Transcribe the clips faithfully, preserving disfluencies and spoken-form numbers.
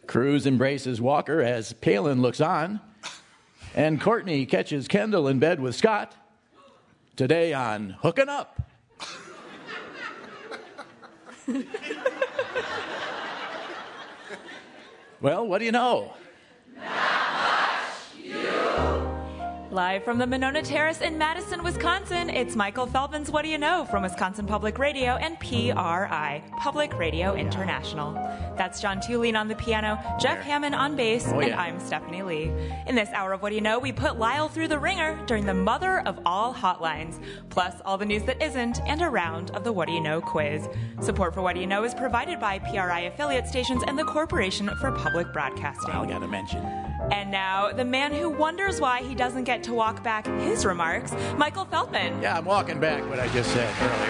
Cruz embraces Walker as Palin looks on. And Courtney catches Kendall in bed with Scott. Today on Hookin' Up. Well, what do you know? Live from the Monona Terrace in Madison, Wisconsin, it's Michael Feldman's What Do You Know from Wisconsin Public Radio and P R I, Public Radio International. That's John Tulene on the piano, Jeff Hammond on bass, Oh, yeah. and I'm Stephanie Lee. In this hour of What Do You Know, we put Lyle through the ringer during the mother of all hotlines, plus all the news that isn't, and a round of the What Do You Know quiz. Support for What Do You Know is provided by P R I affiliate stations and the Corporation for Public Broadcasting. I gotta mention. And now, the man who wonders why he doesn't get to walk back his remarks, Michael Feldman. Yeah, I'm walking back what I just said earlier.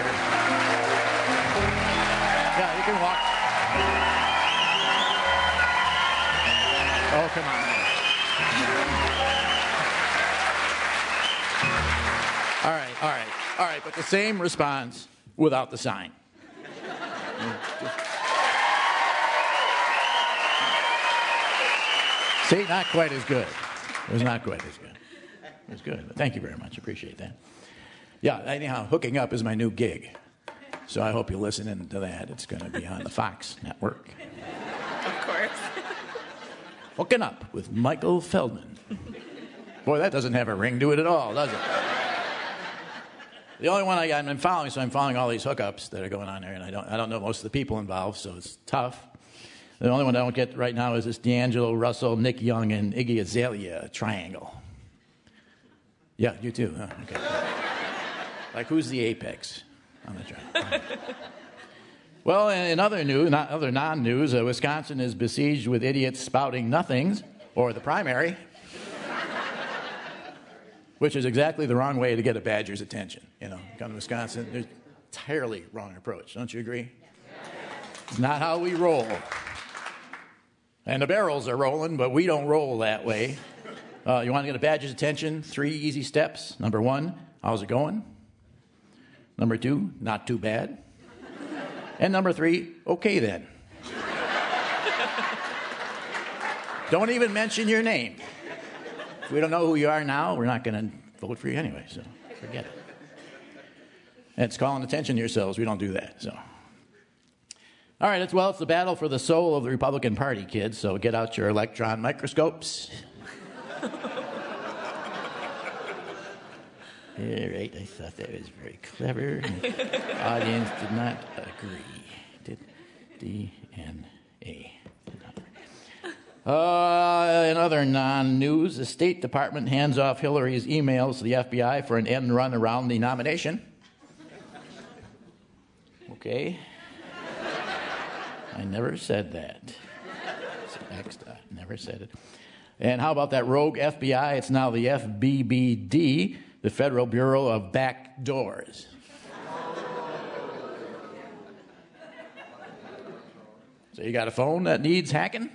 Yeah, you can walk. Oh, come on. All right, all right, all right, but the same response without the sign. See, not quite as good. It was not quite as good. It was good. But thank you very much. Appreciate that. Yeah, anyhow, Hooking Up is my new gig. So I hope you listen in to that. It's going to be on the Fox network. Of course. Hooking Up with Michael Feldman. Boy, that doesn't have a ring to it at all, does it? The only one I, I'm following, so I'm following all these hookups that are going on there, and I don't, I don't know most of the people involved, so it's tough. The only one I don't get right now is this D'Angelo Russell, Nick Young, and Iggy Azalea triangle. Yeah, you too. Huh? Okay. Like, who's the apex on the triangle? Well, in other news, not other non-news, uh, Wisconsin is besieged with idiots spouting nothings, or the primary, which is exactly the wrong way to get a Badger's attention. You know, come to Wisconsin, there's entirely wrong approach. Don't you agree? It's not how we roll. And the barrels are rolling, but we don't roll that way. Uh, you want to get a Badger's attention? Three easy steps. Number one, how's it going? Number two, not too bad. And number three, okay then. Don't even mention your name. If we don't know who you are now, we're not going to vote for you anyway, so forget it. And it's calling attention to yourselves. We don't do that, so. All right, it's, well, it's the battle for the soul of the Republican Party, kids, so get out your electron microscopes. All right, I thought that was very clever. The audience did not agree. Did D N A. Uh, in other non-news, the State Department hands off Hillary's emails to the F B I for an end run around the nomination. Okay. I never said that. Next, I never said it. And how about that rogue F B I? It's now the F B B D, the Federal Bureau of Back Doors. So you got a phone that needs hacking?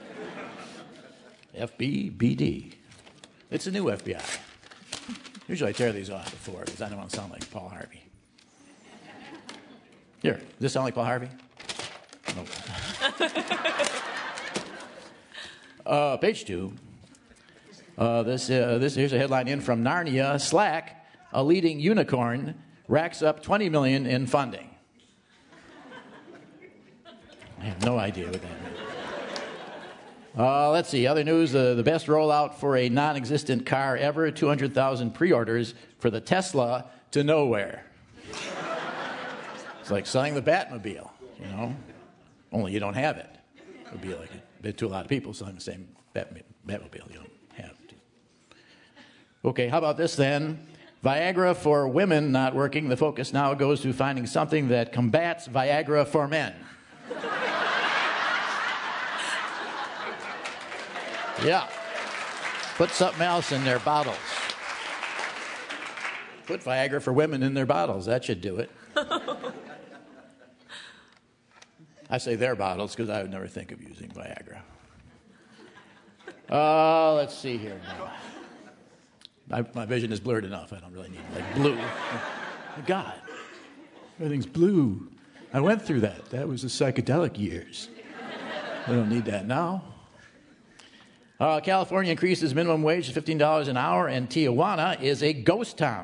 F B B D. It's a new F B I. Usually I tear these off before because I don't want to sound like Paul Harvey. Here, does this sound like Paul Harvey? Nope. uh, page two. Uh, this, uh, this here's a headline in from Narnia. Slack, a leading unicorn, racks up twenty million dollars in funding. I have no idea what that means. Uh, let's see. Other news, uh, the best rollout for a non-existent car ever, two hundred thousand pre-orders for the Tesla to nowhere. It's like selling the Batmobile, you know, only you don't have it. It would be like a bit to a lot of people selling the same Bat- Batmobile. You don't have to. Okay, how about this then? Viagra for women not working. The focus now goes to finding something that combats Viagra for men. Yeah. Put something else in their bottles. Put Viagra for women in their bottles. That should do it. I say their bottles because I would never think of using Viagra. Uh, let's see here now. My, my vision is blurred enough. I don't really need, like, blue. Oh, God. Everything's blue. I went through that. That was the psychedelic years. We don't need that now. Uh, California increases minimum wage to fifteen dollars an hour, and Tijuana is a ghost town.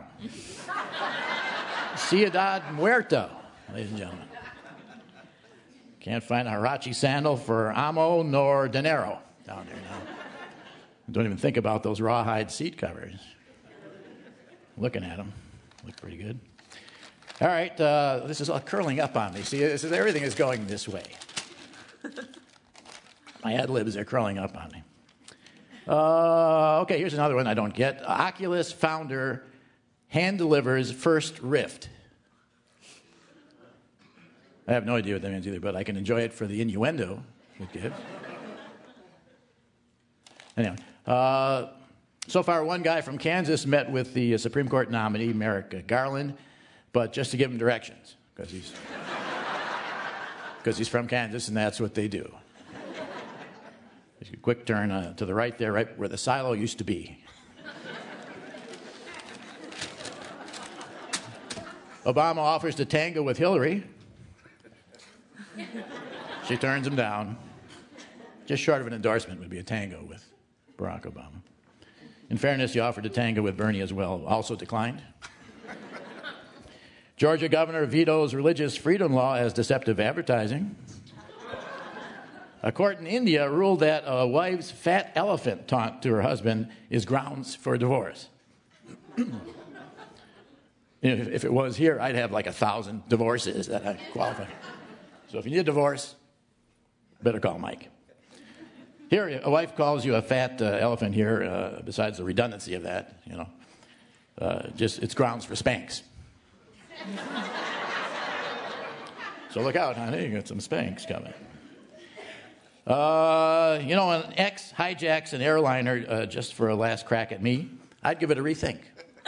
Ciudad Muerta, ladies and gentlemen. Can't find a Huarache sandal for amo nor dinero down there now. Don't even think about those rawhide seat covers. Looking at them, look pretty good. All right, uh, this is all curling up on me. See, this is, everything is going this way. My ad libs are curling up on me. Uh, okay, here's another one I don't get. Oculus founder hand delivers first Rift. I have no idea what that means either, but I can enjoy it for the innuendo it gives. Anyway, uh, so far one guy from Kansas met with the Supreme Court nominee, Merrick Garland, but just to give him directions, because he's, because he's from Kansas and that's what they do. A quick turn uh, to the right there, right where the silo used to be. Obama offers to tango with Hillary. She turns him down. Just short of an endorsement would be a tango with Barack Obama. In fairness, he offered to tango with Bernie as well, also declined. Georgia governor vetoes religious freedom law as deceptive advertising. A court in India ruled that a wife's fat elephant taunt to her husband is grounds for divorce. if, if it was here, I'd have like a thousand divorces that I qualify. So if you need a divorce, better call Mike. Here, a wife calls you a fat uh, elephant here, uh, besides the redundancy of that, you know. Uh, just, it's grounds for spanks. So look out, honey, you got some spanks coming. Uh, you know, an ex hijacks an airliner uh, just for a last crack at me, I'd give it a rethink.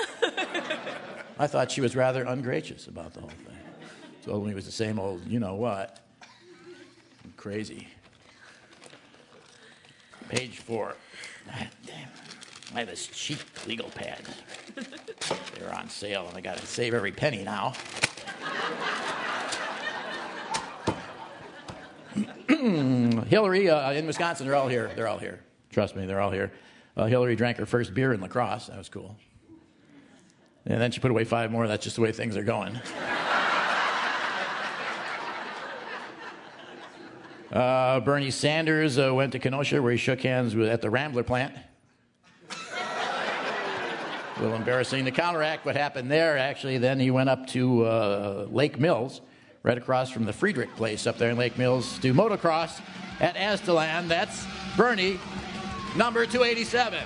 I thought she was rather ungracious about the whole thing. Told me it was the same old, you know what. I'm crazy. Page four. Ah, damn. I have this cheap legal pad. They're on sale, and I got to save every penny now. Hillary, uh, in Wisconsin, they're all here. They're all here. Trust me, they're all here. Uh, Hillary drank her first beer in La Crosse. That was cool. And then she put away five more. That's just the way things are going. Uh, Bernie Sanders uh, went to Kenosha, where he shook hands with, at the Rambler plant. A little embarrassing. To counteract what happened there, actually, then he went up to uh, Lake Mills, right across from the Friedrich place up there in Lake Mills, to motocross at Aztalan. That's Bernie, number two eighty-seven.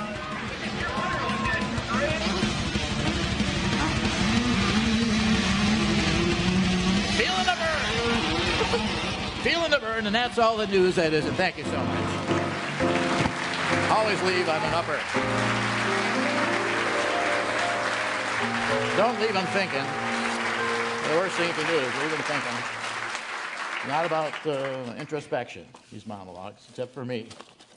Feeling the burn. Feeling the burn, and that's all the news that is, and thank you so much. Always leave on an upper. Don't leave them thinking. The worst thing you can do is leave them thinking. Not about uh, introspection, these monologues, except for me.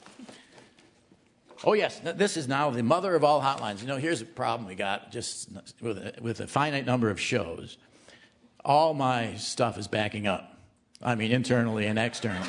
Oh, yes, this is now the mother of all hotlines. You know, here's a problem we got just with a, with a finite number of shows. All my stuff is backing up. I mean, internally and externally.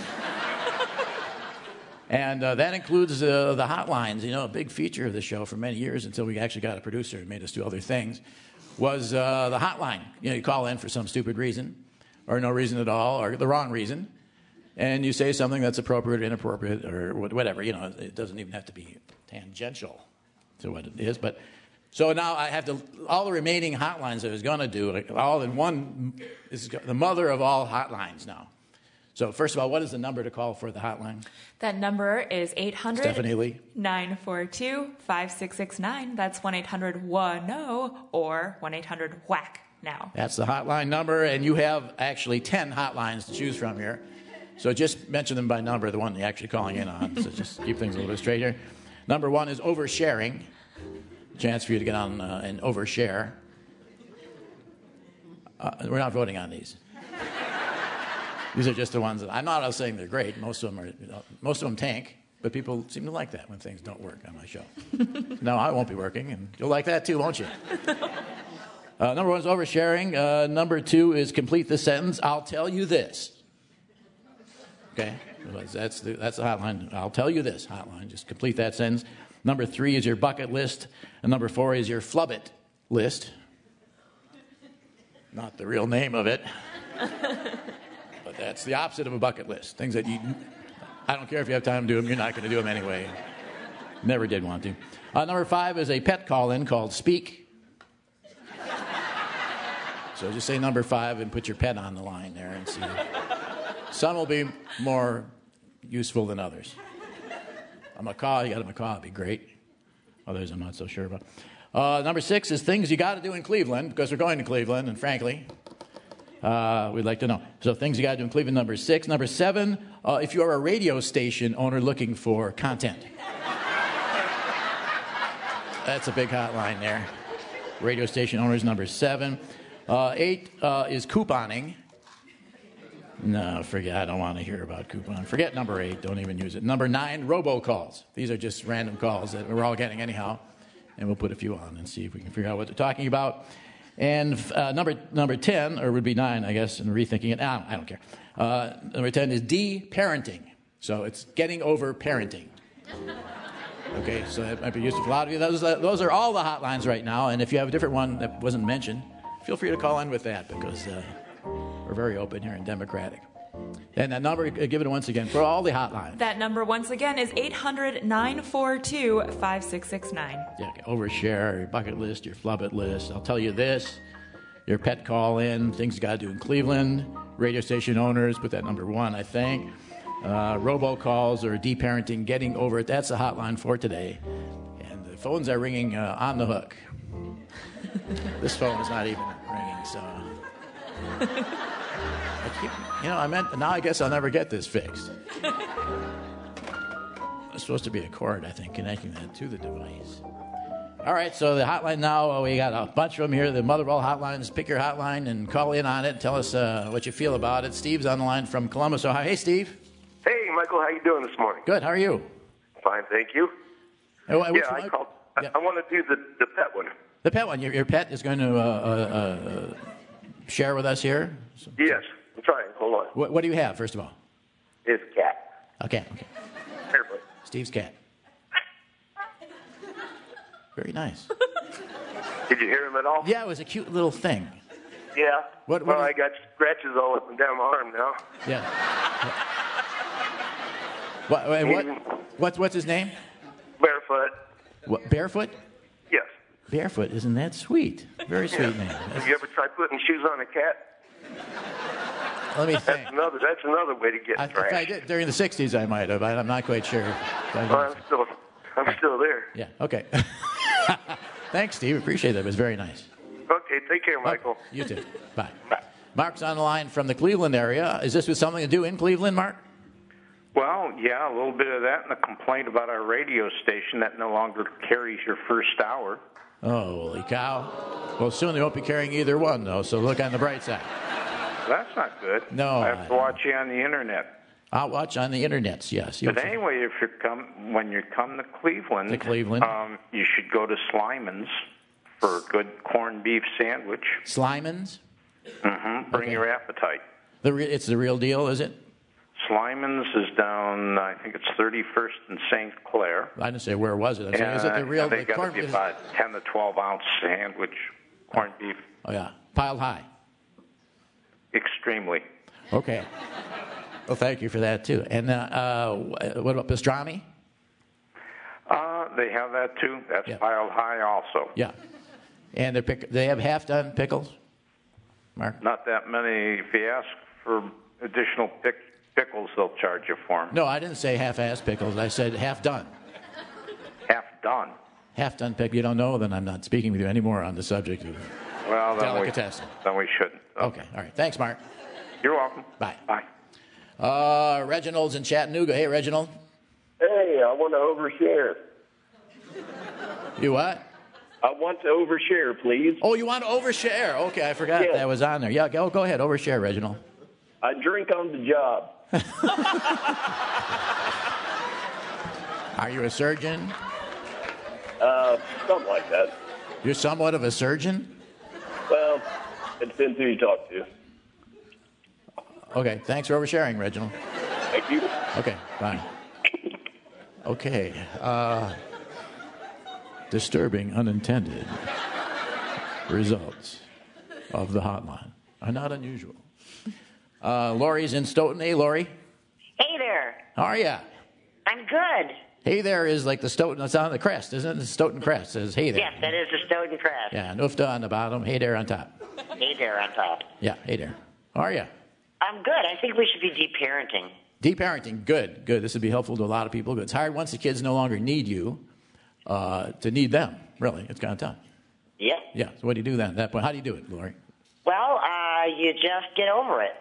And uh, that includes uh, the hotlines. You know, a big feature of the show for many years, until we actually got a producer who made us do other things, was uh, the hotline. You know, you call in for some stupid reason, or no reason at all, or the wrong reason, and you say something that's appropriate or inappropriate, or whatever. You know, it doesn't even have to be tangential to what it is. But so now I have to, all the remaining hotlines that I was going to do, like, all in one, is the mother of all hotlines now. So first of all, what is the number to call for the hotline? That number is eight hundred, Stephanie Lee. nine four two, five six six nine. That's one eight hundred W A N O or one eight hundred whack now. That's the hotline number, and you have actually ten hotlines to choose from here. So just mention them by number, the one you're actually calling in on. So just keep things a little bit straight here. Number one is oversharing. Chance for you to get on uh, and overshare. Uh, we're not voting on these. These are just the ones that I'm not saying they're great. Most of them are, you know, most of them tank, but people seem to like that when things don't work on my show. No, I won't be working, and you'll like that too, won't you? Uh, number one is oversharing. Uh, number two is complete the sentence. I'll tell you this. Okay. That's the, that's the hotline. I'll tell you this hotline. Just complete that sentence. Number three is your bucket list, and number four is your flubbit list. Not the real name of it, but that's the opposite of a bucket list. Things that you, I don't care if you have time to do them, you're not going to do them anyway. Never did want to. Uh, number five is a pet call-in called Speak. So just say number five and put your pet on the line there and see. Some will be more useful than others. A macaw, you got a macaw, it'd be great. Others I'm not so sure about. Uh, number six is things you got to do in Cleveland, because we're going to Cleveland, and frankly, uh, we'd like to know. So things you got to do in Cleveland, number six. Number seven, uh, if you're a radio station owner looking for content. That's a big hotline there. Radio station owners, number seven. Uh, eight uh, is couponing. No, forget. I don't want to hear about coupon. Forget number eight. Don't even use it. Number nine, robocalls. These are just random calls that we're all getting anyhow. And we'll put a few on and see if we can figure out what they're talking about. And uh, number number ten, or it would be nine, I guess, and rethinking it. Ah, I don't care. Uh, number ten is de-parenting. So it's getting over parenting. Okay, so that might be useful for a lot of you. Those, uh, those are all the hotlines right now. And if you have a different one that wasn't mentioned, feel free to call in with that, because uh, we're very open here and democratic. And that number, uh, give it once again for all the hotlines. That number, once again, is eight hundred, nine four two, five six six nine. Yeah, okay. Overshare, your bucket list, your flubbit list. I'll tell you this, your pet call-in, things you got to do in Cleveland, radio station owners, put that number one, I think. Uh, robocalls or de-parenting, getting over it. That's the hotline for today. And the phones are ringing uh, on the hook. This phone is not even ringing, so... I keep, you know, I meant, now I guess I'll never get this fixed. There's supposed to be a cord, I think, connecting that to the device. All right, so the hotline now, we got a bunch of them here. The mother of all hotlines. Pick your hotline and call in on it and tell us uh, what you feel about it. Steve's on the line from Columbus, Ohio. Hey, Steve. Hey, Michael, how you doing this morning? Good, how are you? Fine, thank you. Oh, which yeah, one? I called. Yeah. I, I want to do the, the pet one. The pet one. Your, your pet is going to uh, uh, uh, share with us here? So, Yes, I'm trying. Hold on. what, what do you have, first of all? It's a cat. A cat, okay. Carefully. Steve's cat. Very nice. Did you hear him at all? Yeah, it was a cute little thing. Yeah. What- what well, is- I got scratches all up and down my arm now. Yeah. What, what, what's, what's his name? Barefoot. What, Barefoot? Yes. Barefoot, isn't that sweet? Very sweet name. Have you ever tried putting shoes on a cat? Let me think. That's another. That's another way to get I, if trash. I did during the sixties, I might have. I, I'm not quite sure. Well, I'm still. I'm still there. Yeah. Okay. Thanks, Steve. Appreciate that. It was very nice. Okay. Take care, Michael. Okay, you too. Bye. Bye. Mark's on the line from the Cleveland area. Is this with something to do in Cleveland, Mark? Well, yeah, a little bit of that and a complaint about our radio station that no longer carries your first hour. Oh, holy cow. Well, soon they won't be carrying either one, though, so look on the bright side. That's not good. No, I have to I- watch you on the internet. I'll watch on the internets, yes. You'll But anyway, if you come when you come to Cleveland, To Cleveland. um, you should go to Slyman's for a good corned beef sandwich. Slyman's? Mm-hmm. Bring Okay. your appetite. The re- it's the real deal, is it? Slyman's is down, I think it's thirty-first and Saint Clair. I didn't say where was it. I'm saying, is it the Uh, real They the got to corn- be is- about ten to twelve ounce sandwich, corned beef, Oh, yeah. Piled high. extremely. Okay. Well, thank you for that, too. And uh, uh, what about pastrami? Uh, they have that too. That's Yeah. piled high also. Yeah. And they're pick- they have half-done pickles? Mark? Not that many. If you ask for additional pick, pickles, they'll charge you for them. No, I didn't say half-assed pickles. I said half-done. Half done. Half-done pickle. You don't know, then I'm not speaking with you anymore on the subject of... Well, then we, Delicatessen. then we shouldn't. Okay. All right. Thanks, Mark. You're welcome. Bye. Bye. Uh, Reginald's in Chattanooga. Hey, Reginald. Hey, I want to overshare. You what? I want to overshare, please. Oh, you want to overshare? Okay, I forgot Yes. that was on there. Yeah, go go ahead, overshare, Reginald. I drink on the job. Are you a surgeon? Uh, something like that. You're somewhat of a surgeon? Well, it depends who you talk to. Okay, thanks for oversharing, Reginald. Thank you. Okay, fine. Okay. Uh, disturbing unintended results of the hotline are not unusual. Uh, Lori's in Stoughton. Hey, Lori. Hey there. How are ya? I'm good. Hey there is like the Stoughton. That's on the crest, isn't it? The Stoughton crest says hey there. Yes, that is the Stoughton crest. Yeah, Nufta on the bottom, hey there on top. Hey there on top. Yeah, hey there. How are ya? I'm good. I think we should be deparenting. Deparenting, good, good. This would be helpful to a lot of people. It's hard once the kids no longer need you uh, to need them, really. It's kind of tough. Yep. Yeah, so what do you do then at that point? How do you do it, Lori? Well, uh, you just get over it.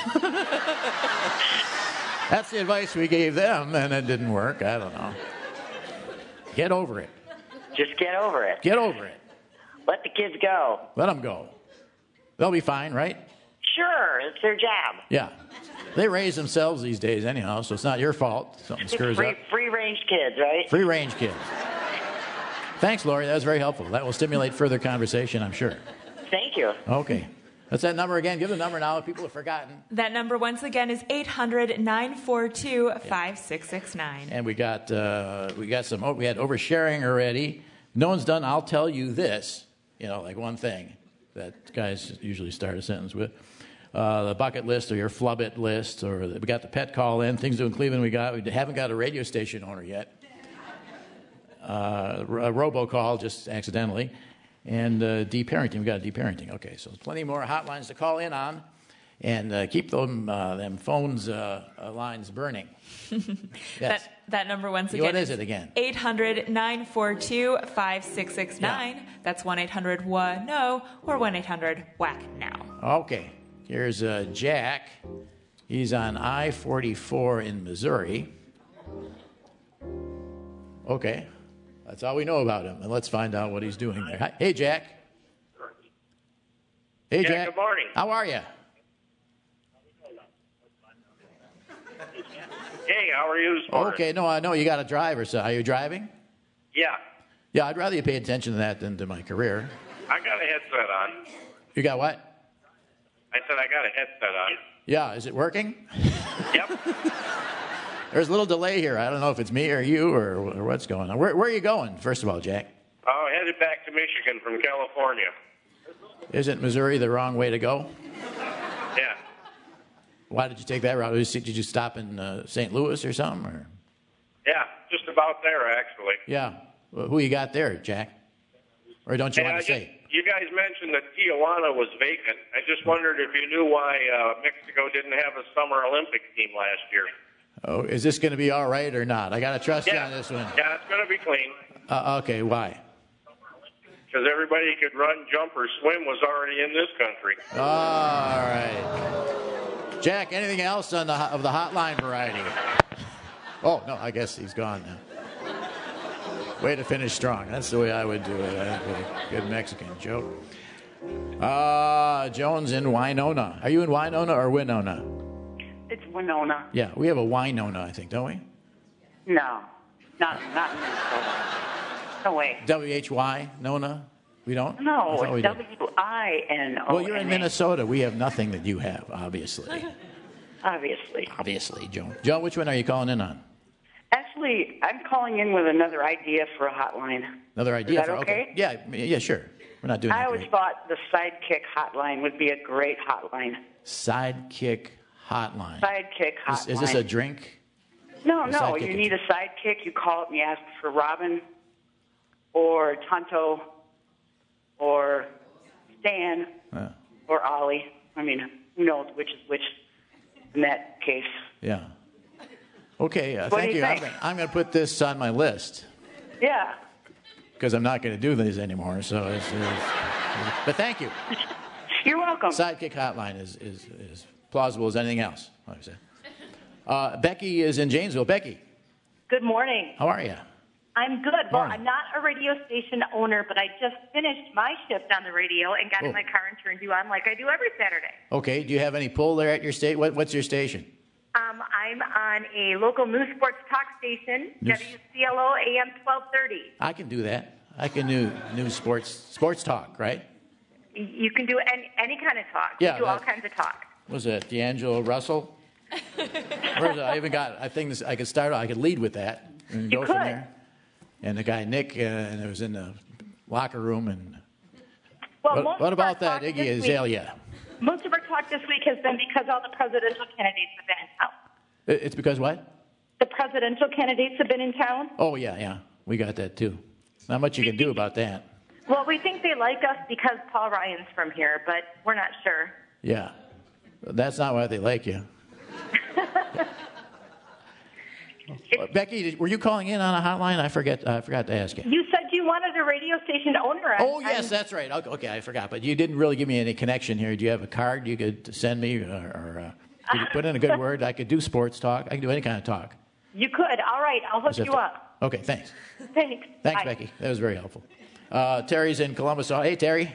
That's the advice we gave them, and it didn't work. I don't know. Get over it. Just get over it. Get over it. Let the kids go. Let them go. They'll be fine, right? Sure, it's their job. Yeah. They raise themselves these days anyhow, so it's not your fault. Something screws free, up. Free-range kids, right? Free-range kids. Thanks, Lori. That was very helpful. That will stimulate further conversation, I'm sure. Thank you. Okay. What's that number again? Give the number now if people have forgotten. That number once again is eight hundred, nine four two, five six six nine. And we got uh, we got some. Oh, we had oversharing already. No one's done. I'll tell you this. You know, like one thing that guys usually start a sentence with. Uh, the bucket list or your flub it list, or the, we got the pet call in. Things to do in Cleveland. We got. We haven't got a radio station owner yet. Uh, a robocall just accidentally. And uh, deparenting, we've got a deparenting. Okay, so plenty more hotlines to call in on, and uh, keep them uh, them phones uh, uh, lines burning. Yes. That, that number once again What is it again? eight hundred, nine four two, five six six nine. Yeah. That's one eight hundred W A N O or one eight hundred whack now. Okay, here's uh, Jack. He's on I forty-four in Missouri. Okay. That's all we know about him, and let's find out what he's doing there. Hi. Hey, Jack. Hey, Yeah, Jack. good morning. How are you? Hey, how are you this morning? Okay, no, I know you got a driver. So, are you driving? Yeah, Yeah, I'd rather you pay attention to that than to my career. I got a headset on. You got what? I said I got a headset on. Yeah, is it working? Yep. There's a little delay here. I don't know if it's me or you or, or what's going on. Where, where are you going, first of all, Jack? Oh, headed back to Michigan from California. Isn't Missouri the wrong way to go? Yeah. Why did you take that route? Did you stop in uh, Saint Louis or something? Or? Yeah, just about there, actually. Yeah. Well, who you got there, Jack? Or don't you Hey, want I to just- say? You guys mentioned that Tijuana was vacant. I just wondered if you knew why uh, Mexico didn't have a Summer Olympic team last year. Oh, is this going to be all right or not? I got to trust you Yeah. on this one. Yeah, it's going to be clean. Uh, okay, why? Because everybody who could run, jump, or swim was already in this country. All right. Jack, anything else on the of the hotline variety? Oh, no, I guess he's gone now. Way to finish strong. That's the way I would do it. I think a good Mexican joke. Uh, Jones in Winona. Are you in Winona or Winona? It's Winona. Yeah, we have a Winona, I think, don't we? No, not not in Minnesota. No way. W H Y, Nona? We don't? I No, thought we it's did. W I N O. Well, you're in Minnesota. We have nothing that you have, obviously. Obviously. Obviously, Joe. Joe, which one are you calling in on? Actually, I'm calling in with another idea for a hotline. Another idea? Is that for, okay? Yeah, yeah, sure. We're not doing I that always great. thought the Sidekick hotline would be a great hotline. Sidekick hotline. Sidekick hotline. Is, is this a drink? No, a no. sidekick You is- need a sidekick. You call up and you ask for Robin or Tonto or Stan Uh, or Ollie. I mean, who knows which is which in that case. yeah. Okay, uh, What do thank you you. I'm think? gonna, I'm going to put this on my list Yeah. because I'm not going to do these anymore. So, it's, it's, but thank you. You're welcome. Sidekick hotline is, is, is plausible as anything else, like I said. Uh, Becky is in Janesville. Becky, Good morning. how are you? I'm good. Well, Morning. I'm not a radio station owner, but I just finished my shift on the radio and got Oh. in my car and turned you on like I do every Saturday. Okay, do you have any pull there at your state? What, what's your station? Um, I'm on a local news sports talk station, News- W C L O A M twelve thirty. I can do that. I can do news sports sports talk, right? You can do any, any kind of talk. Yeah, You do all that- kinds of talk. Was it D'Angelo Russell? Where's I even got, I think this, I could start, I could lead with that and You go from could. there. And the guy, Nick, uh, and it was in the locker room. And Well, what, most what of our about that talk Iggy this week- Azalea? Most of our talk this week has been because all the presidential candidates have been in town. It- It's because what? The presidential candidates have been in town. Oh, yeah, yeah. We got that, too. Not much you can do about that. Well, we think they like us because Paul Ryan's from here, but we're not sure. Yeah. That's not why they like you. Uh, Becky, did- were you calling in on a hotline? I forget. I forgot to ask you. You said you wanted a radio station owner. and- Oh, yes, that's right. Okay, okay, I forgot. But you didn't really give me any connection here. Do you have a card you could send me? Or, or uh, could you put in a good word? I could do sports talk. I can do any kind of talk. You could. All right, I'll hook Is that you the- up. Okay, thanks. Thanks. Thanks, Bye. Becky. That was very helpful. Uh, Terry's in Columbus. Oh, hey, Terry.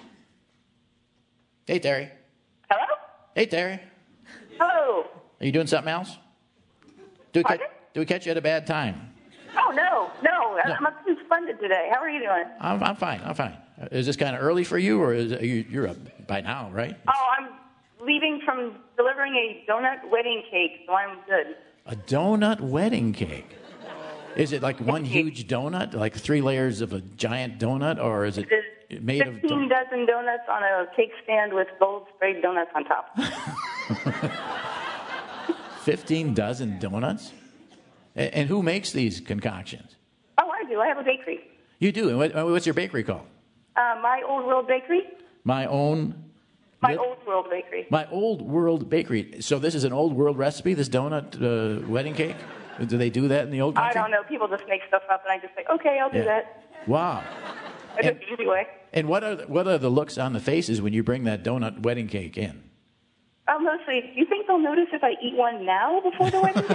Hey, Terry. Hello? Hey, Terry. Hello. Are you doing something else? Do we, catch, Pardon? do we catch you at a bad time? Oh, no, no. No. I'm I'm splendid today. How are you doing? I'm, I'm fine. I'm fine. Is this kind of early for you, or is it, you, you're up by now, right? Oh, I'm leaving from delivering a donut wedding cake, so I'm good. A donut wedding cake. Is it like one huge donut, like three layers of a giant donut, or is it It is made of? fifteen dozen donuts on a cake stand with gold sprayed donuts on top. Fifteen dozen donuts? And, and who makes these concoctions? Oh, I do. I have a bakery. You do. And what, what's your bakery called? Uh, my Old World Bakery. My own. My Yep. Old World Bakery. My Old World Bakery. So this is an old world recipe, this donut uh, wedding cake? Do they do that in the old I country? don't know. People just make stuff up, and I just say, okay, I'll do Yeah. that. Wow. I do And- it the easy way. And what are the, what are the looks on the faces when you bring that donut wedding cake in? Oh, mostly, do you think they'll notice if I eat one now before the wedding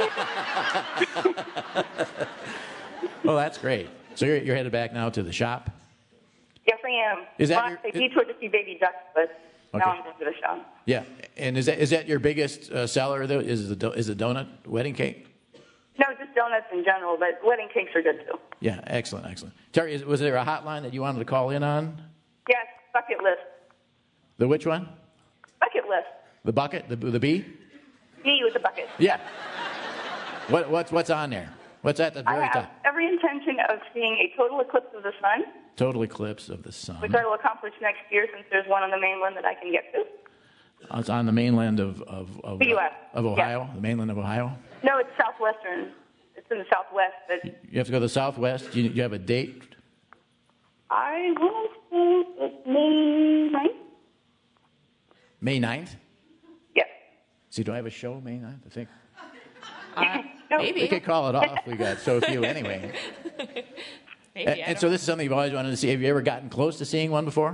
takes place? Oh, that's great. So you're, you're headed back now to the shop? Yes, I am. Is that well, your- I detoured to see baby ducks, but Okay. now I'm going to the shop. Yeah. And is that is that your biggest uh, seller, though? Is the, do- is the donut wedding cake? No, just donuts in general, but wedding cakes are good too. Yeah, excellent, excellent. Terry, is, was there a hotline that you wanted to call in on? Yes, bucket list. The which one? Bucket list. The bucket? The, the bee? Me with the bucket. Yeah. What, what's, what's on there? What's at the I very have top? every intention of seeing a total eclipse of the sun, Total eclipse of the sun. which I will accomplish next year since there's one on the mainland that I can get to. Oh, it's on the mainland of, of, of, The U S of Ohio? The mainland of Ohio? No, it's southwestern. It's in the southwest, but You have to go to the southwest? You, you have a date? I will say it's May ninth. May ninth? Yes. See, do I have a show May ninth? I think. Uh, No. We maybe. could call it off. We got so few anyway. Maybe. And, I and don't so know. this is something you've always wanted to see. Have you ever gotten close to seeing one before?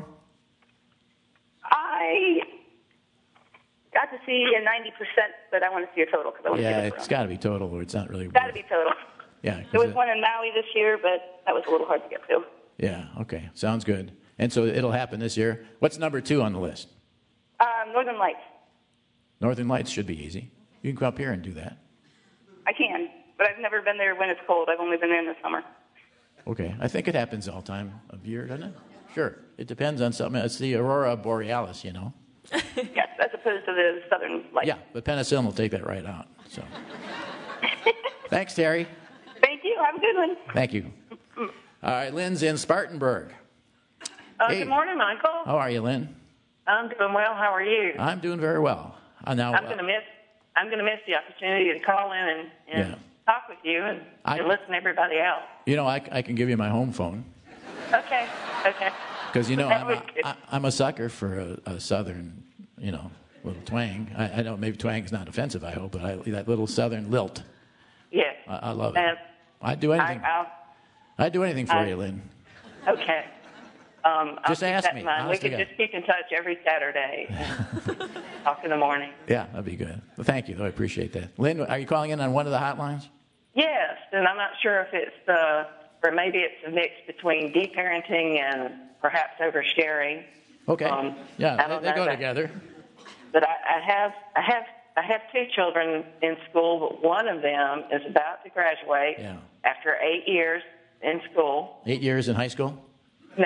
I got to see a ninety percent, but I want to see a total because I want to Yeah, see the it's got to be total, or it's not really. Got to be total. Yeah. 'cause There was it- one in Maui this year, but that was a little hard to get to. Yeah. Okay. Sounds good. And so it'll happen this year. What's number two on the list? Um, Northern Lights. Northern Lights should be easy. You can come up here and do that. I can, but I've never been there when it's cold. I've only been there in the summer. Okay. I think it happens all time of year, doesn't it? Sure. It depends on something. It's the aurora borealis, you know. Yes, as opposed to the Southern Lights. Yeah, but penicillin will take that right out. So. Thanks, Terry. Thank you. Have a good one. Thank you. All right, Lynn's in Spartanburg. Uh, Hey. Good morning, Michael. How are you, Lynn? I'm doing well. How are you? I'm doing very well. Uh, now, I'm uh, going to miss. I'm going to miss the opportunity to call in and, and Yeah. talk with you and, I- and listen to everybody else. you know, I, I can give you my home phone Okay. Okay. because you know That I'm would- a, I, I'm a sucker for a, a southern, you know, little twang. I, I know maybe twang's not offensive, I hope, but I, that little southern lilt, Yes. I, I love it. And I'd do I, anything. I'll, I'd do anything for I- you, Lynn. okay. Um, Just I'll keep ask that me. in mind. We Honest to can God. just keep in touch every Saturday. Talk in the morning. Yeah, that'd be good. Well, thank you, though. I appreciate that. Lynn, are you calling in on one of the hotlines? Yes, and I'm not sure if it's uh, or maybe it's a mix between deparenting and perhaps oversharing. Okay. Um, yeah, I they, don't they know go that- together. But I, I have, I have, I have two children in school, but one of them is about to graduate Yeah. after eight years in school. Eight years in high school? No,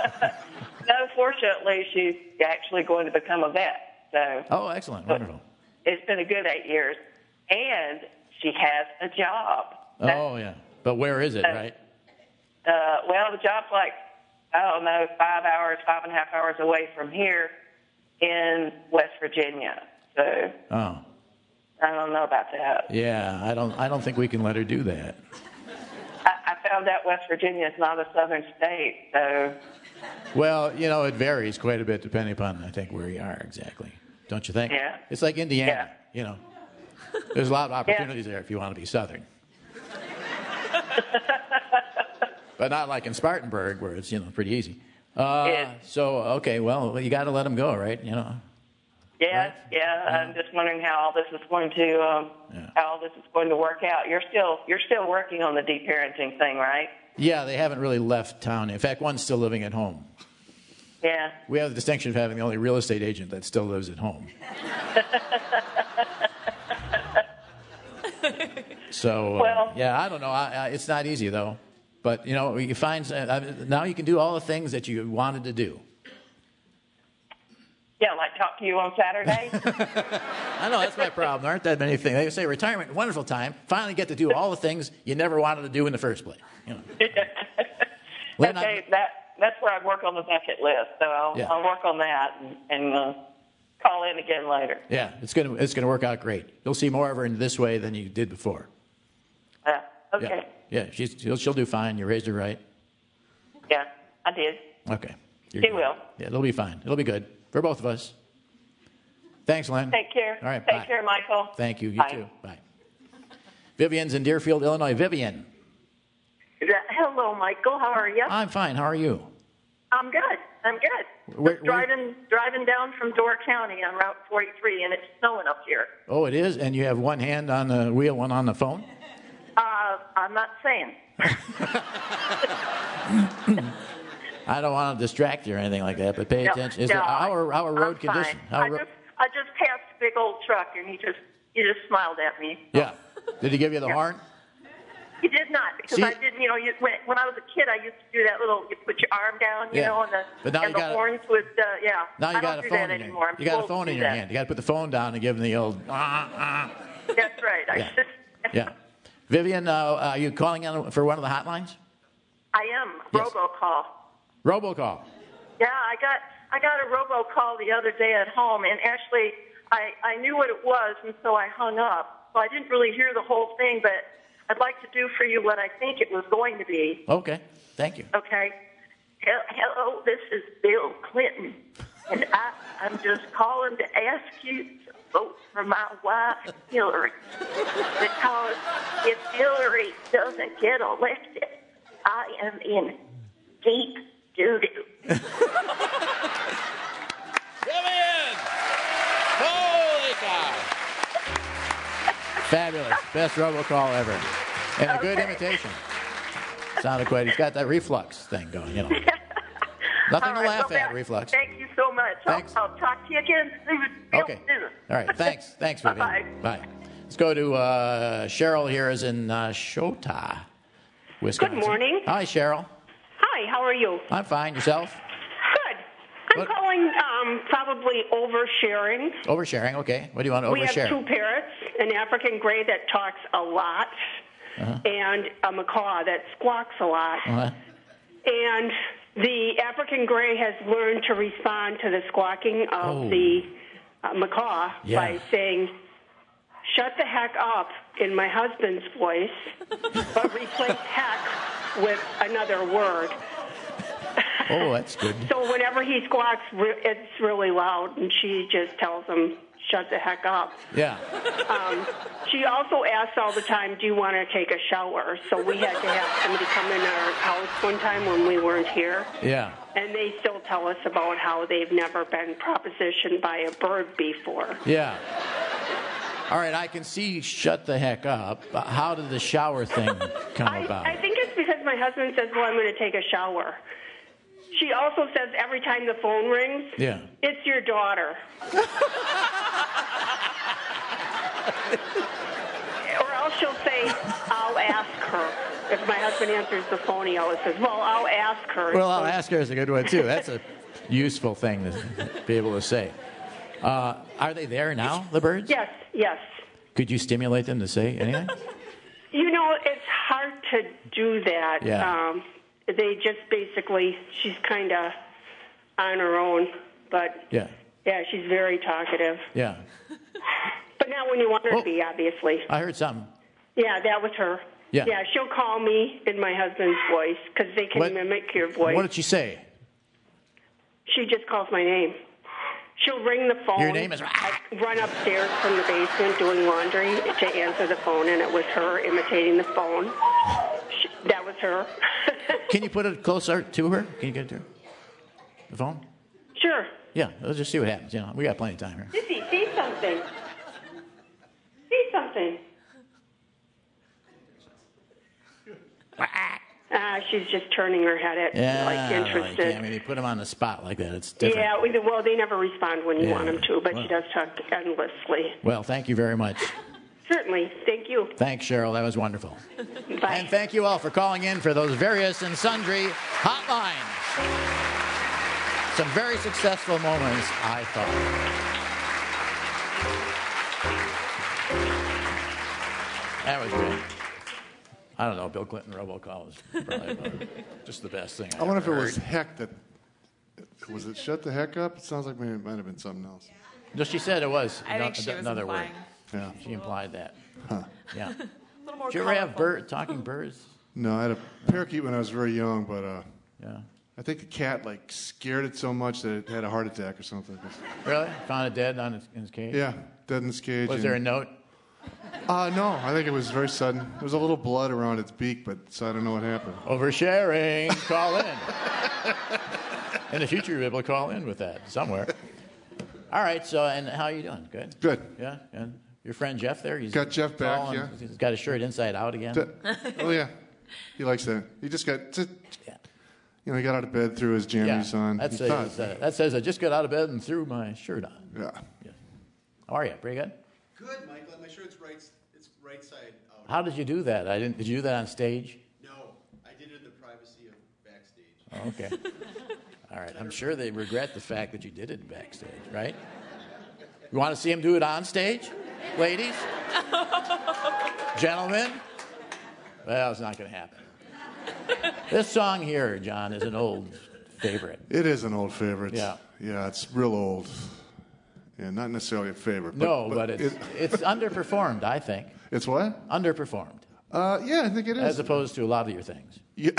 no. Fortunately, she's actually going to become a vet. So, Oh, excellent. Wonderful. it's been a good eight years. And she has a job. That's, Oh, yeah. But where is it, uh, right? Uh, well, the job's like, I don't know, five hours, five and a half hours away from here in West Virginia. So Oh. I don't know about that. Yeah, I don't I don't think we can let her do that. I, I found out West Virginia is not a southern state, so... Well, you know, it varies quite a bit depending upon, I think, where you are exactly. Don't you think? Yeah. It's like Indiana, Yeah. you know. There's a lot of opportunities there if you want to be Southern. But not like in Spartanburg where it's, you know, pretty easy. Uh, Yeah. So, okay, well, you got to let them go, right? You know. Yeah, Right? yeah. I'm just wondering how all this is going to um, Yeah. how all this is going to work out. You're still you're still working on the deparenting thing, right? Yeah, they haven't really left town. In fact, one's still living at home. Yeah. We have the distinction of having the only real estate agent that still lives at home. So, uh, Well- yeah, I don't know. I, I, it's not easy, though. But, you know, you find uh, now you can do all the things that you wanted to do. Yeah, like talk to you on Saturday. I know, that's my problem. There aren't that many things. They say retirement, wonderful time. Finally get to do all the things you never wanted to do in the first place. You know. Well, not- Okay, that that's where I work on the bucket list. So I'll, Yeah. I'll work on that and, and uh, call in again later. Yeah, it's gonna it's gonna work out great. You'll see more of her in this way than you did before. Uh, okay. Yeah, yeah, she's she'll, she'll do fine. You raised her right. Yeah, I did. Okay. You're She good. will. Yeah, it'll be fine. It'll be good for both of us. Thanks, Len. Take care. All right, Take bye. care, Michael. Thank you. You Bye. too. Bye. Vivian's in Deerfield, Illinois. Vivian. Hello, Michael. How are you? I'm fine. How are you? I'm good. I'm good. Where- Just driving driving down from Door County on Route forty-three, and it's snowing up here. Oh, it is? And you have one hand on the wheel, one on the phone? Uh, I'm not saying. I don't want to distract you or anything like that, but pay No, attention. Is no, it our our road I'm condition? fine. How I ro- just I just passed a big old truck, and he just he just smiled at me. yeah. Did he give you the horn? He did not, because See? I didn't. You know, you, when when I was a kid, I used to do that little. You put your arm down, you Yeah. know, and the But now and you the got a- horns would. Uh, yeah. Now you I got don't a do phone that in anymore. your I'm You got a supposed to phone in do your that. hand. You got to put the phone down and give him the old ah, ah. That's right. I Yeah. just. Yeah. Vivian, uh, are you calling in for one of the hotlines? I am Yes. robocall. Robocall. Yeah, I got I got a robocall the other day at home, and actually I I knew what it was, and so I hung up. So I didn't really hear the whole thing, but I'd like to do for you what I think it was going to be. Okay. Thank you. Okay. Hel- Hello, this is Bill Clinton, and I I'm just calling to ask you to vote for my wife Hillary, because if Hillary doesn't get elected, I am in deep doo-doo. Vivian! Holy cow! Fabulous. Best robocall ever. And a good Okay. imitation. Sounded quite. He's got that reflux thing going, you know. Nothing All to right, laugh well, at, that- reflux. Thank you so much. Thanks. I'll, I'll talk to you again soon. Real Okay. soon. All right. Thanks. Thanks, Vivian. Bye-bye. Bye. Let's go to uh, Cheryl here is in uh, Shota, Wisconsin. Good morning. Hi, Cheryl. Hi, how are you? I'm fine. Yourself? Good. I'm What- calling um, probably oversharing. Oversharing. Okay. What do you want to We have overshare? two parrots, an African gray that talks a lot, Uh-huh. and a macaw that squawks a lot. Uh-huh. And the African gray has learned to respond to the squawking of Oh. the uh, macaw Yeah. by saying, "Shut the heck up," in my husband's voice, but replace heck with another word. Oh, that's good. So whenever he squawks, re- it's really loud, and she just tells him, "Shut the heck up." Yeah. Um, she also asks all the time, "Do you want to take a shower?" So we had to have somebody come in our house one time when we weren't here, Yeah. and they still tell us about how they've never been propositioned by a bird before. Yeah. All right, I can see shut the heck up. But how did the shower thing come I, about? I think it's because my husband says, "Well, I'm going to take a shower." She also says every time the phone rings, Yeah. "It's your daughter." Or else she'll say, "I'll ask her." If my husband answers the phone, he always says, "Well, I'll ask her." Well, I'll So- ask her is a good one, too. That's a useful thing to be able to say. Uh, are they there now, the birds? Yes, yes. Could you stimulate them to say anything? You know, it's hard to do that. Yeah. Um, they just basically, she's kind of on her own, but Yeah. yeah, she's very talkative. Yeah. But not when you want her to be, obviously. I heard something. Yeah, that was her. Yeah. Yeah, she'll call me in my husband's voice because they can What- mimic your voice. What did she say? She just calls my name. She'll ring the phone. Your name is- I run upstairs from the basement doing laundry to answer the phone, and it was her imitating the phone. She, that was her. Can you put it closer to her? Can you get it to her? The phone? Sure. Yeah, let's just see what happens. You know, we got plenty of time here. Sissy, say something. Say something. Ah, she's just turning her head at, Yeah, like, interested. like, yeah, I mean, you put them on the spot like that. It's different. Yeah, we- well, they never respond when you Yeah. want them to, but Well. she does talk endlessly. Well, thank you very much. Certainly. Thank you. Thanks, Cheryl. That was wonderful. Bye. And thank you all for calling in for those various and sundry hotlines. Some very successful moments, I thought. That was great. I don't know. Bill Clinton robocall was probably about just the best thing. I wonder if it ever was heard. heck that. Was it shut the heck up? It sounds like maybe it might have been something else. No, she said it was. I think ano- she was another implying. word. Yeah. She implied that. Huh. Yeah. A little more Did you ever have colorful. bird, talking birds? No, I had a parakeet when I was very young, but uh, Yeah. I think the cat like scared it so much that it had a heart attack or something. Really? Found it dead on its, in its cage? Yeah, dead in its cage. Was and- there a note? Uh, no, I think it was very sudden. There was a little blood around its beak, but so I don't know what happened. Oversharing. Call in. In the future, you'll be able to call in with that somewhere. All right. So, and how are you doing? Good. Good. Yeah. And your friend Jeff there? He's Got Jeff back, tall and yeah. He's got his shirt inside out again. That- oh yeah, he likes that. He just got, just, you know, he got out of bed, threw his jammies on. That He says, thought- uh, that says I just got out of bed and threw my shirt on. Yeah. How are you? Pretty good. Good, Michael. My shirt's right. It's right side out. How did you do that? I didn't. Did you do that on stage? No, I did it in the privacy of backstage. Oh, okay. All right. I'm sure they regret the fact that you did it backstage, right? You want to see him do it on stage, ladies, gentlemen? Well, it's not going to happen. This song here, John, is an old favorite. It is an old favorite. Yeah. Yeah, it's real old. Yeah, not necessarily a favorite. But, No, but, it's, it's underperformed, I think. It's what? Underperformed. Uh, yeah, I think it is. As opposed to a lot of your things. Yeah.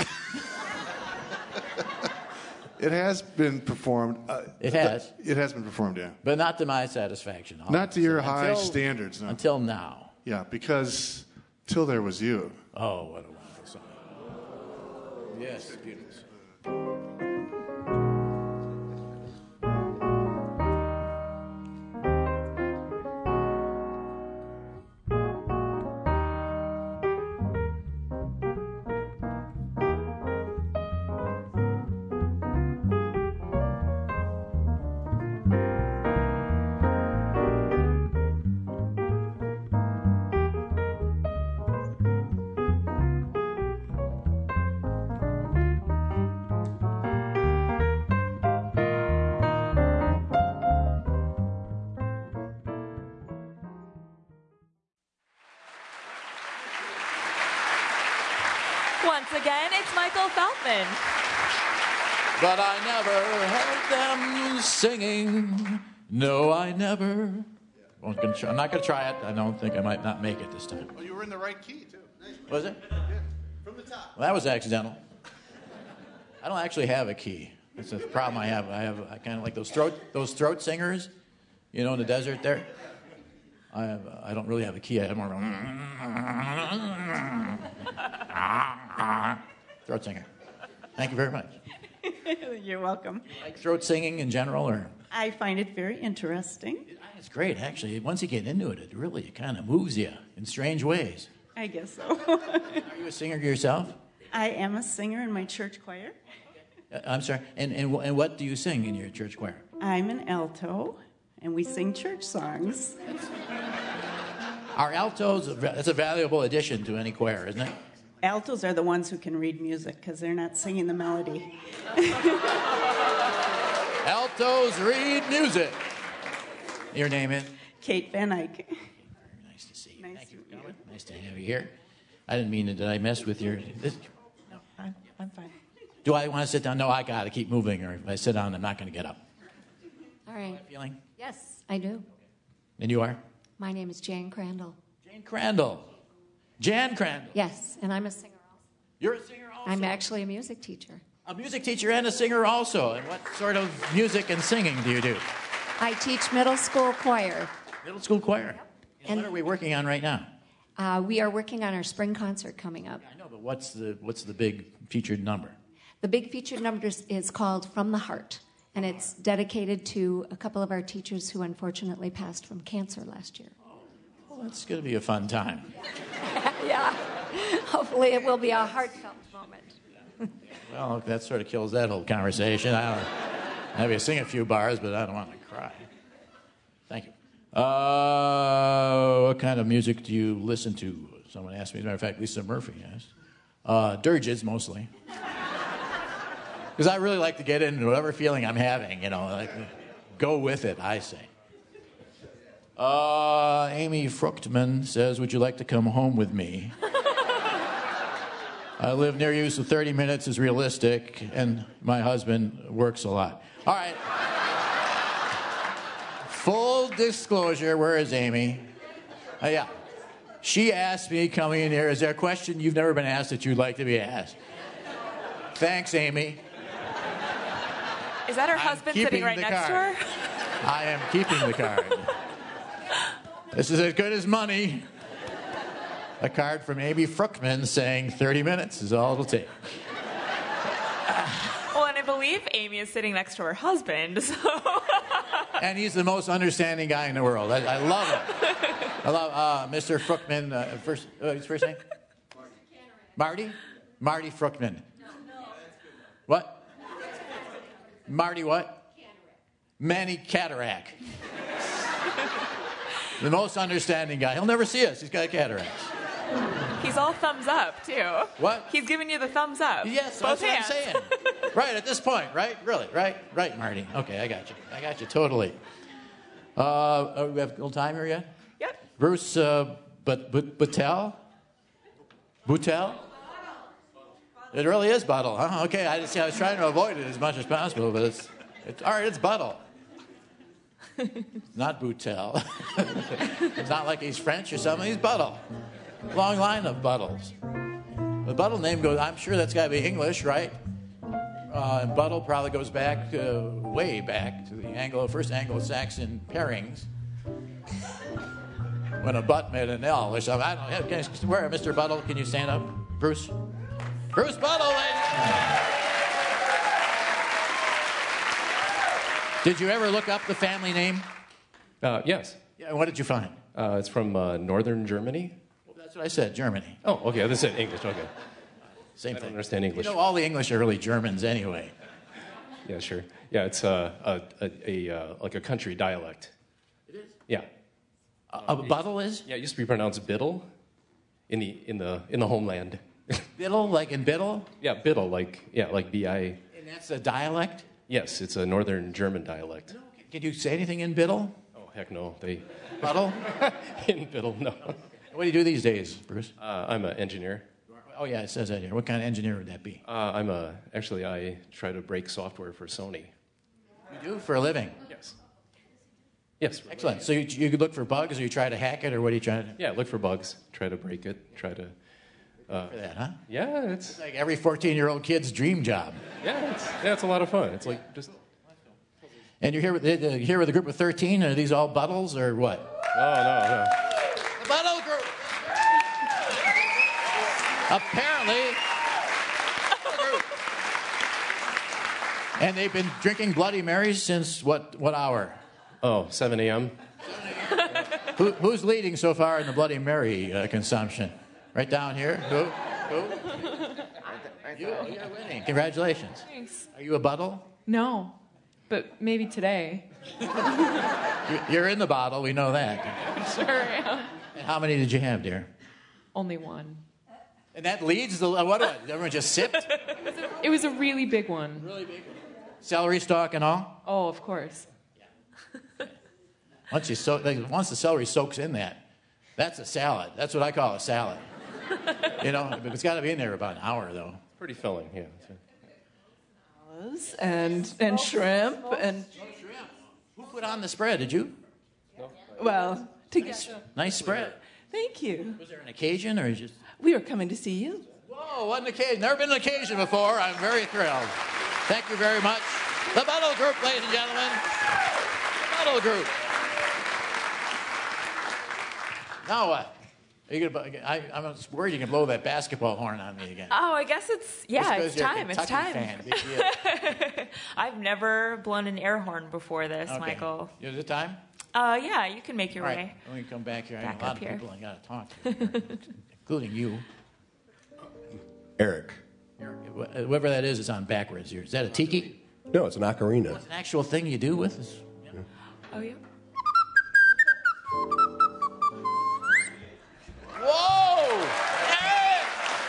It has been performed. Uh, It has. It has been performed, yeah. But not to my satisfaction. I'll Not to say. your high Until- standards, no. Until now. Yeah, because Till There Was You. Oh, what a wonderful song. Yes, beautiful song. Once again, it's Michael Feldman. But I never heard them singing. No, I never. Well, I'm gonna try- I'm not going to try it. I don't think I might not make it this time. Oh, you were in the right key too. Nice. Was it? Yeah, from the top. Well, that was accidental. I don't actually have a key. That's the problem I have. I have I kind of like those throat those throat singers, you know, in the desert there. I have, I don't really have a key. I have more of a throat singer. Thank you very much. You're welcome. Like throat singing in general, or I find it very interesting. it's great actually. Once you get into it, it really kind of moves you in strange ways. I guess so. Are you a singer yourself? I am a singer in my church choir. Uh, I'm sorry. And, and and what do you sing in your church choir? I'm an alto, and we sing church songs. Are altos? That's a valuable addition to any choir, isn't it? Altos are the ones who can read music because they're not singing the melody. Altos read music. Your name is? Kate Van Eyck. Nice to see you. Nice Thank you for coming. Nice to have you here. I didn't mean to. Did I mess with your... This, No, I'm, I'm fine. do I want to sit down? No, I got to keep moving, or if I sit down, I'm not going to get up. All right. Feeling? Yes, I do. And you are? My name is Jan Crandall. Jane Crandall. Jan Crandall. Yes, and I'm a singer also. You're a singer also? I'm actually a music teacher. A music teacher and a singer also. And what sort of music and singing do you do? I teach middle school choir. Middle school choir. And, And- what are we working on right now? Uh, we are working on our spring concert coming up. I know, but what's the what's the big featured number? The big featured number is- is called From the Heart, and it's dedicated to a couple of our teachers who unfortunately passed from cancer last year. Well, that's going to be a fun time. Yeah, hopefully it will be a heartfelt moment. Well, that sort of kills that whole conversation. I don't maybe sing a few bars, but I don't want to cry. Thank you. Uh, what kind of music do you listen to? Someone asked me. As a matter of fact, Lisa Murphy asked. Uh, dirges, mostly. Because I really like to get into whatever feeling I'm having, you know. Like, go with it, I say. Uh, Amy Fruchtman says, would you like to come home with me? I live near you, so thirty minutes is realistic, and my husband works a lot. All right. Full disclosure, where is Amy? Uh, yeah. She asked me coming in here, is there a question you've never been asked that you'd like to be asked? Thanks, Amy. Is that her I'm husband sitting keeping right the next card. to her? I am keeping the card. This is as good as money. A card from Amy Fruchtman saying thirty minutes is all it'll take. Well, and I believe Amy is sitting next to her husband, so... And he's the most understanding guy in the world. I, I love him. I love uh, Mister Fruchtman. Uh, first, uh, his first name? Marty. Marty? Marty Fruchtman. What? Marty what? Manny Cataract. The most understanding guy. He'll never see us. He's got cataracts. He's all thumbs up, too. What? He's giving you the thumbs up. Yes, Both that's what hands. I'm saying. Right, at this point, right? Really, right? Right, Marty. Okay, I got you. I got you totally. Uh, oh, we have a little time here yet? Yep. Bruce uh, but, but, Buttel? Buttel? It really is Buttle, huh? Okay, I, just, I was trying to avoid it as much as possible, but it's, it's all right, it's Buttle. Not Boutel. It's not like he's French or something. He's Buttle. Long line of Buttles. The Buttle name goes, I'm sure that's got to be English, right? Uh, and Buttle probably goes back, uh, way back to the Anglo, first Anglo-Saxon pairings. When a butt met an L or something. I don't know. Can I, where, Mister Buttle, can you stand up? Bruce? Bruce Buttle, ladies. Did you ever look up the family name? Uh, yes. Yeah, and what did you find? Uh, it's from uh, northern Germany. Well, that's what I said, Germany. Oh, okay. This is English. Okay. Same I thing. don't understand English. You know, all the English are really Germans anyway. Yeah, sure. Yeah, it's uh, a, a, a uh, like a country dialect. It is? Yeah. A, a Buttle is? Yeah, it used to be pronounced Biddle in the in the in the homeland. Biddle, like in Biddle? Yeah, Biddle, like yeah, like B I. And that's a dialect? Yes, it's a northern German dialect. Can you say anything in Biddle? Oh heck no, they. Buttle? In Biddle, no. What do you do these days, Bruce? Uh, I'm an engineer. Oh yeah, it says that here. What kind of engineer would that be? Uh, I'm a actually I try to break software for Sony. You do for a living? Yes. Yes. Excellent. So you, you could look for bugs, or you try to hack it, or what are you trying to do? Yeah, look for bugs. Try to break it. Try to. Uh, For that, huh? Yeah, it's, It's like every fourteen-year-old kid's dream job. yeah, it's yeah, it's a lot of fun. It's like just. And you're here with, uh, here with a group of thirteen? Are these all Buttles, or what? Oh no, no. The Buttle group! Apparently. And they've been drinking Bloody Marys since what, what hour? Oh, seven a.m. Who, who's leading so far in the Bloody Mary uh, consumption? Right down here. Who? Who? You, you're winning. Congratulations. Thanks. Are you a Buttle? No, but maybe today. You're- You're in the bottle. We know that. Sure am. And how many did you have, dear? Only one. And that leads the. uh, What? what everyone just sipped? It was a really big one. Really big one. Celery stalk and all? Oh, of course. Once you soak, like, once the celery soaks in that, that's a salad. That's what I call a salad. You know, but it's got to be in there about an hour though. Pretty filling, yeah. And and shrimp and. Who put on the spread? Did you? Well, to get. Nice spread. Thank you. Was there an occasion or just? We were coming to see you. Whoa, what an occasion! Never been an occasion before. I'm very thrilled. Thank you very much. The Buttle Group, ladies and gentlemen. The Buttle Group. Now what? Are you gonna, I, I'm worried you can blow that basketball horn on me again. Oh, I guess it's, yeah, it's you're a time. It's Kentucky time. Fan. Big deal. I've never blown an air horn before this, Okay. Michael. Is it time? Uh, yeah, you can make your All way. right. Let me come back here. I Back have a lot up of here. people I got to talk to, here, including you. Eric. Eric. Whoever that is is on backwards here. Is that a tiki? No, it's an ocarina. It's an actual thing you do with this? Oh, yeah. Whoa! Eric!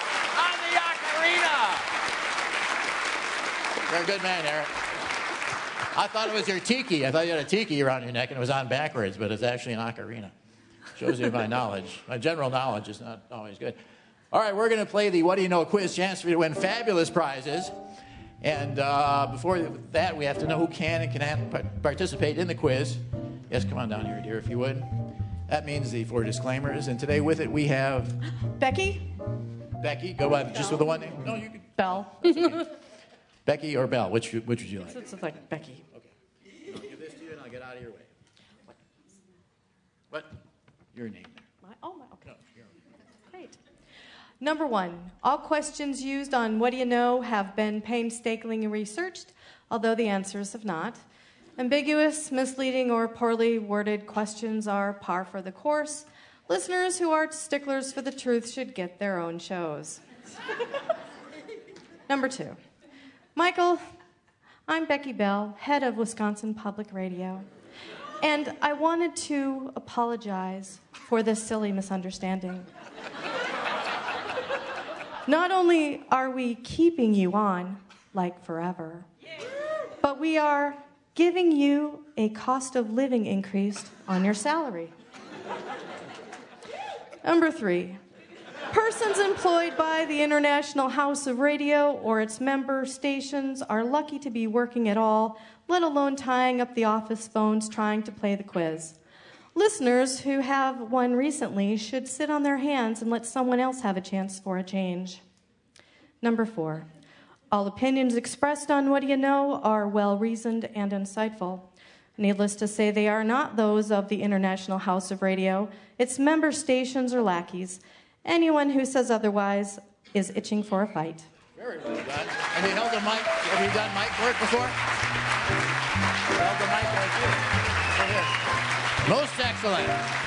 On the ocarina! You're a good man, Eric. I thought it was your tiki. I thought you had a tiki around your neck and it was on backwards, but it's actually an ocarina. Shows you my knowledge. My general knowledge is not always good. All right, we're going to play the What Do You Know quiz, chance for you to win fabulous prizes. And uh, before that, we have to know who can and cannot participate in the quiz. Yes, come on down here, dear, if you would. That means the four disclaimers. And today with it, we have... Becky? Becky, go by just with the one name. No, you can... Belle. Okay. Becky or Belle, which, which would you like? It's like Becky. I'll give this to you and I'll get out of your way. What? Your name there. My, oh, my, okay. No, your Great. Number one, all questions used on What Do You Know have been painstakingly researched, although the answers have not. Ambiguous, misleading, or poorly worded questions are par for the course. Listeners who are sticklers for the truth should get their own shows. Number two, Michael, I'm Becky Bell, head of Wisconsin Public Radio, and I wanted to apologize for this silly misunderstanding. Not only are we keeping you on, like forever, but we are giving you a cost of living increase on your salary. Number three, persons employed by the International House of Radio or its member stations are lucky to be working at all, let alone tying up the office phones trying to play the quiz. Listeners who have one recently should sit on their hands and let someone else have a chance for a change. Number four, all opinions expressed on What Do You Know are well-reasoned and insightful. Needless to say, they are not those of the International House of Radio, its member stations, or lackeys. Anyone who says otherwise is itching for a fight. Very well done. Have you held a mic? Have you done mic work before? Held the mic like this. Over here. Most excellent.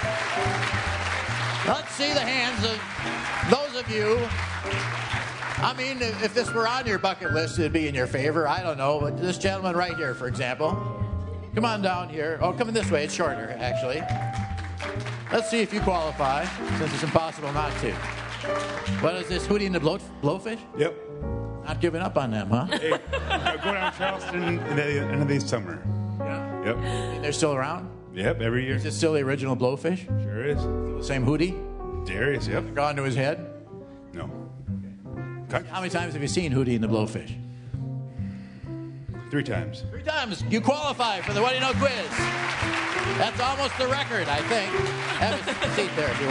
Let's see the hands of those of you. I mean, if this were on your bucket list, it'd be in your favor. I don't know. But this gentleman right here, for example. Come on down here. Oh, come this way. It's shorter, actually. Let's see if you qualify, since it's impossible not to. What is this, Hootie and the Blow- Blowfish? Yep. Not giving up on them, huh? Hey, I go down to Charleston in the end of the summer. Yeah. Yep. And they're still around? Yep, every year. Is it still the original Blowfish? Sure is. The same Hootie? Darius, yep. Gone to his head? No. How many times have you seen Hootie and the Blowfish? Three times. Three times. You qualify for the What Do You Know quiz. That's almost the record, I think. Have a seat there, if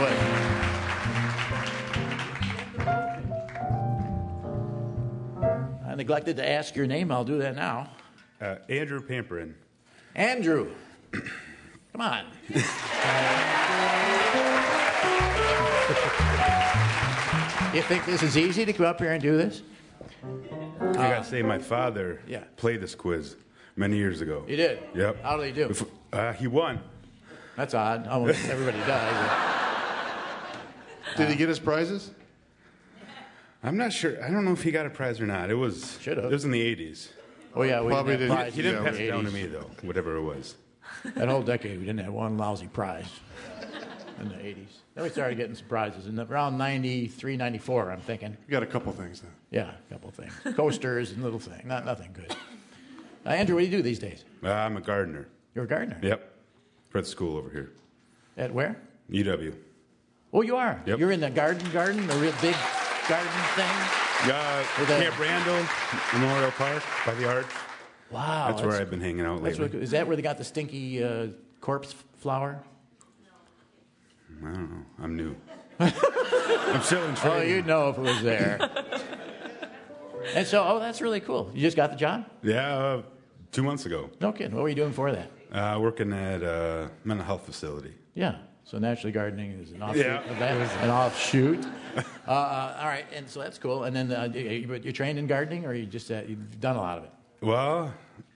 you would. I neglected to ask your name. I'll do that now. Uh, Andrew Pamperin. Andrew. Come on. You think this is easy to come up here and do this? I gotta say, my father yeah. played this quiz many years ago. He did? Yep. How did he do? Before, uh, he won. That's odd. Almost everybody does. Did he get his prizes? I'm not sure. I don't know if he got a prize or not. It was. Should have. It was in the eighties. Oh yeah, we Probably didn't. Have didn't. He didn't prizes pass in it the down to eighties. me though. Whatever it was. That whole decade, we didn't have one lousy prize in the eighties. Then we started getting some prizes. In the, around ninety-three, ninety-four, I'm thinking. You got a couple things then. Yeah, a couple things. Coasters and little things. Not nothing good. Uh, Andrew, what do you do these days? Uh, I'm a gardener. You're a gardener? Yep. Fred School over here. At where? U W. Oh, you are? Yep. You're in the garden garden, the real big garden thing? Yeah, With a- Camp Randall, Memorial Park, by the Arch. Wow. That's where I've been hanging out that's lately. what- is that where they got the stinky uh, corpse flower? I don't know. I'm new. I'm still in Oh, training. you'd know if it was there. And so, oh, that's really cool. You just got the job? Yeah, uh, two months ago. No kidding. What were you doing for that? Uh, working at a mental health facility. Yeah. So naturally gardening is an offshoot Yeah. of that. An offshoot. uh, uh, all right. And so that's cool. And then uh, you, you're trained in gardening, or you just uh, you've done a lot of it? Well,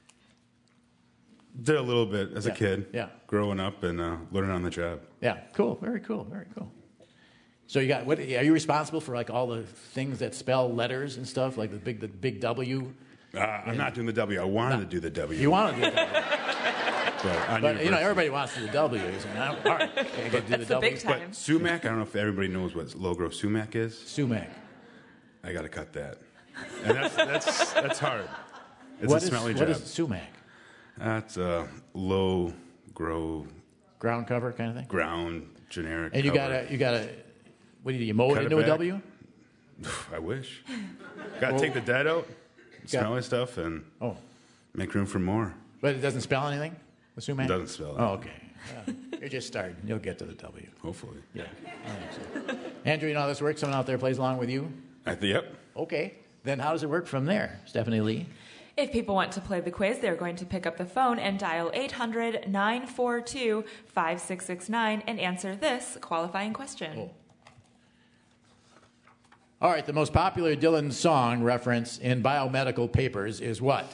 did a little bit as Yeah. a kid. Yeah. Growing up and uh, learning on the job. Yeah. Cool. Very cool. Very cool. So you got what? Are you responsible for like all the things that spell letters and stuff, like the big the big W? Uh, I'm not doing the W. I wanted to do the W. You want to do that? But, on But you know, university. everybody wants to do the W's. And I, all right, okay, I gotta do the W's. But sumac, I don't know if everybody knows what low growth sumac is. Sumac. I got to cut that, and that's that's that's hard. It's What a is- smelly what job. is sumac? That's a low grow ground cover kind of thing. Ground generic. And you cover. gotta you gotta what do you do? You mow Cut it it into a back. W? I wish. Got to Well- take the dead out, Got- smelly stuff, and Oh. make room for more. But it doesn't spell anything. The sumac Doesn't spell Oh, okay. Yeah. You're just starting. You'll get to the W. Hopefully. Yeah. I think so. Andrew, you know how this works? Someone out there plays along with you? I think, yep. Okay. Then how does it work from there, Stephanie Lee? If people want to play the quiz, they're going to pick up the phone and dial eight hundred, nine four two, five six six nine and answer this qualifying question. All right, the most popular Dylan song reference in biomedical papers is what?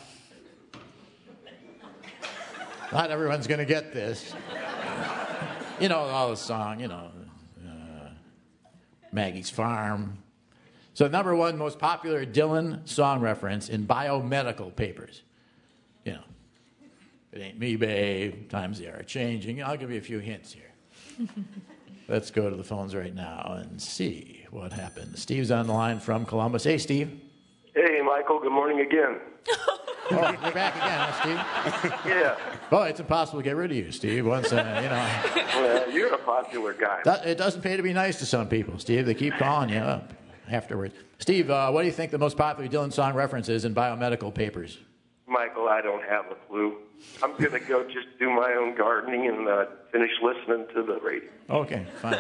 Not everyone's going to get this. You know, all the song, you know, uh, Maggie's Farm. So, number one most popular Dylan song reference in biomedical papers. You know, it ain't me, babe. Times they are changing. I'll give you a few hints here. Let's go to the phones right now and see what happened. Steve's on the line from Columbus. Hey, Steve. Hey, Michael. Good morning again. Oh, you're back again, huh, Steve? Yeah. Well, it's impossible to get rid of you, Steve. Once, uh, you know. Well, you're a popular guy. That- It doesn't pay to be nice to some people, Steve. They keep calling you up afterwards. Steve, uh, what do you think the most popular Dylan song reference is in biomedical papers? Michael, I don't have a clue. I'm going to go just do my own gardening and uh, finish listening to the radio. Okay, fine.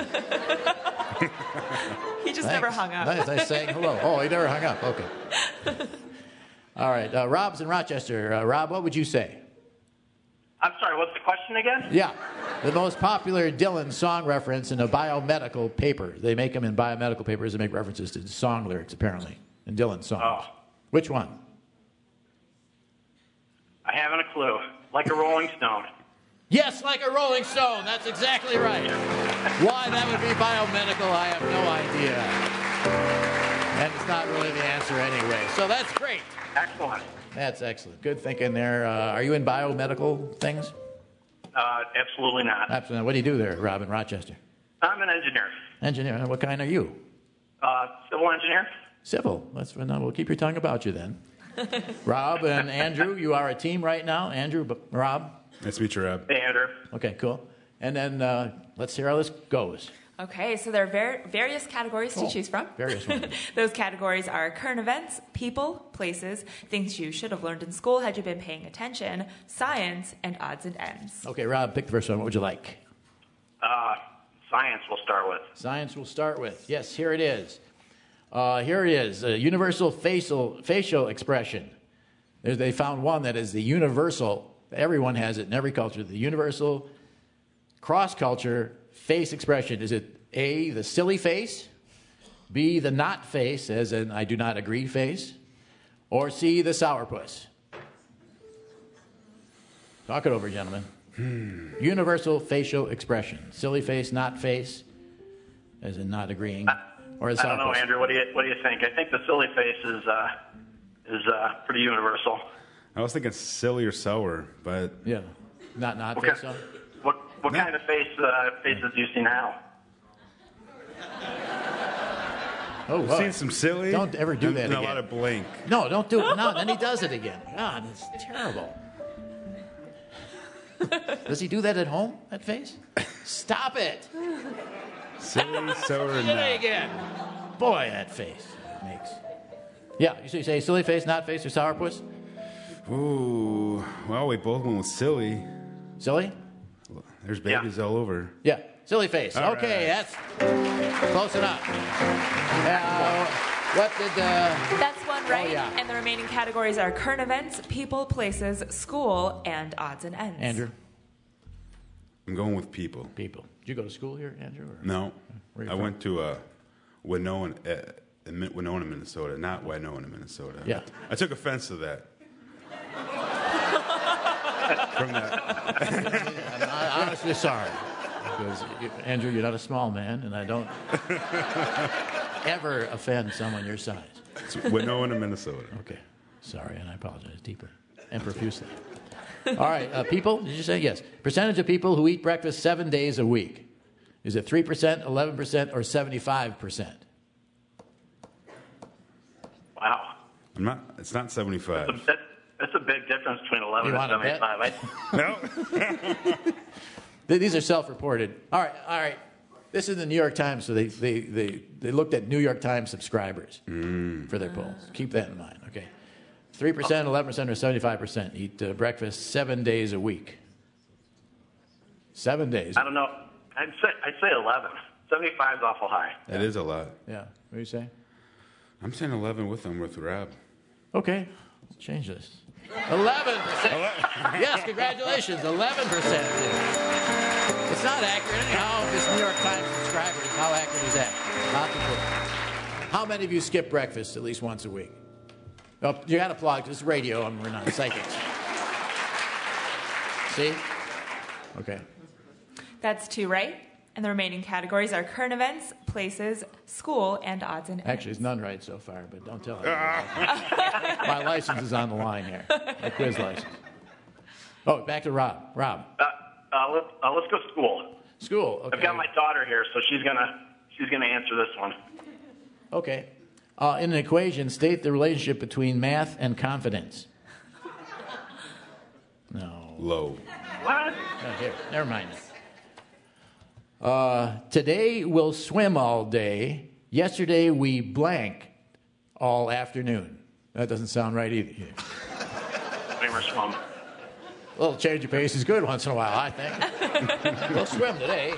He just Thanks. never hung up. Nice, nice saying hello. Oh, he never hung up. Okay. All right. Uh, Rob's in Rochester. Uh, Rob, what would you say? I'm sorry, what's the question again? Yeah. The most popular Dylan song reference in a biomedical paper. They make them in biomedical papers. They make references to song lyrics, apparently, in Dylan songs. Oh. Which one? I haven't a clue. Like a Rolling Stone. Yes, like a Rolling Stone. That's exactly right. Why that would be biomedical, I have no idea. And it's not really the answer anyway. So that's great. Excellent. That's excellent. Good thinking there. Uh, are you in biomedical things? Uh, absolutely not. Absolutely. What do you do there, Rob, in Rochester? I'm an engineer. Engineer. What kind are you? Uh, civil engineer. Civil. That's no, we'll keep your tongue about you then. Rob and Andrew, you are a team right now. Andrew, b- Rob. Nice to meet you, Rob. Hey, Andrew. Okay, cool. And then uh, let's hear how this goes. Okay, so there are var- various categories to Oh, choose from. various ones. Those categories are current events, people, places, things you should have learned in school had you been paying attention, science, and odds and ends. Okay, Rob, pick the first one. What would you like? Uh, science we'll start with. Science we'll start with. Yes, here it is. Uh, here it is. A universal facial facial expression. There's, they found one that is the universal. Everyone has it in every culture. The universal cross-culture face expression. Is it A, the silly face, B, the not face, as in I do not agree face, or C, the sourpuss? Talk it over, gentlemen. Hmm. Universal facial expression. Silly face, not face, as in not agreeing, or the I don't know, sourpuss. Andrew. What do you What do you think? I think the silly face is uh, is uh, pretty universal. I was thinking silly or sour, but yeah, not not Okay. face on. What What kind of face uh, faces do you see now? Oh, I've boy. seen some silly. Don't ever do and, that and again. a lot of blank. No, don't do it. No, then he does it again. God, it's terrible. Does he do that at home, that face? Stop it. Silly, sour, Did not. it again. Boy, that face makes... Yeah, you say, say silly face, not face, or sourpuss? Ooh, well, we both went with silly. Silly? There's babies all over. Yeah, silly face. All okay, right. that's close enough. Now, what did... Uh... That's one right. Oh, yeah. And the remaining categories are current events, people, places, school, and odds and ends. Andrew? I'm going with people. People. Did you go to school here, Andrew? Or? No. Where you I from? went to uh, Winona, uh, in Min- Winona, Minnesota, not Winona, Minnesota. Yeah. I took offense to that. From that. I'm honestly sorry. Because, you- Andrew, you're not a small man, and I don't ever offend someone your size. It's Winona, Minnesota. Okay. Sorry, and I apologize deeply and profusely. All right, uh, people, did you say yes? Percentage of people who eat breakfast seven days a week. Is it three percent, eleven percent, or seventy-five percent? Wow. I'm not. It's not seventy-five. That's a, that, that's a big difference between eleven You and wanna bet? seventy-five. I, No. Th- These are self-reported. All right, all right. This is the New York Times, so they, they, they, they looked at New York Times subscribers for their polls. Keep that in mind, okay? three percent, eleven percent, or seventy-five percent eat uh, breakfast seven days a week. Seven days. I don't know. I'd say I'd say eleven. seventy-five is awful high. That is a lot. Yeah. What do you say? I'm saying eleven with them, with Rob. Okay. Let's change this. eleven percent. Yes, congratulations. eleven percent. It's not accurate. Anyhow, this New York Times subscribers, how accurate is that? Not the truth. How many of you skip breakfast at least once a week? Oh, you got to applaud because it's radio and we're not psychics. See? Okay. That's two right. And the remaining categories are current events, places, school, and odds and ends. Actually, it's none right so far, but don't tell anyone. My license is on the line here. My quiz license. Oh, back to Rob. Rob. Uh, uh, let, uh, let's go school. School. Okay. I've got my daughter here, so she's gonna she's gonna answer this one. Okay. Uh, in an equation, state the relationship between math and confidence. No. Low. What? Oh, here, never mind. Uh, today we'll swim all day. Yesterday we blank all afternoon. That doesn't sound right either. Swim or swum. A little change of pace is good once in a while, I think. We'll swim today.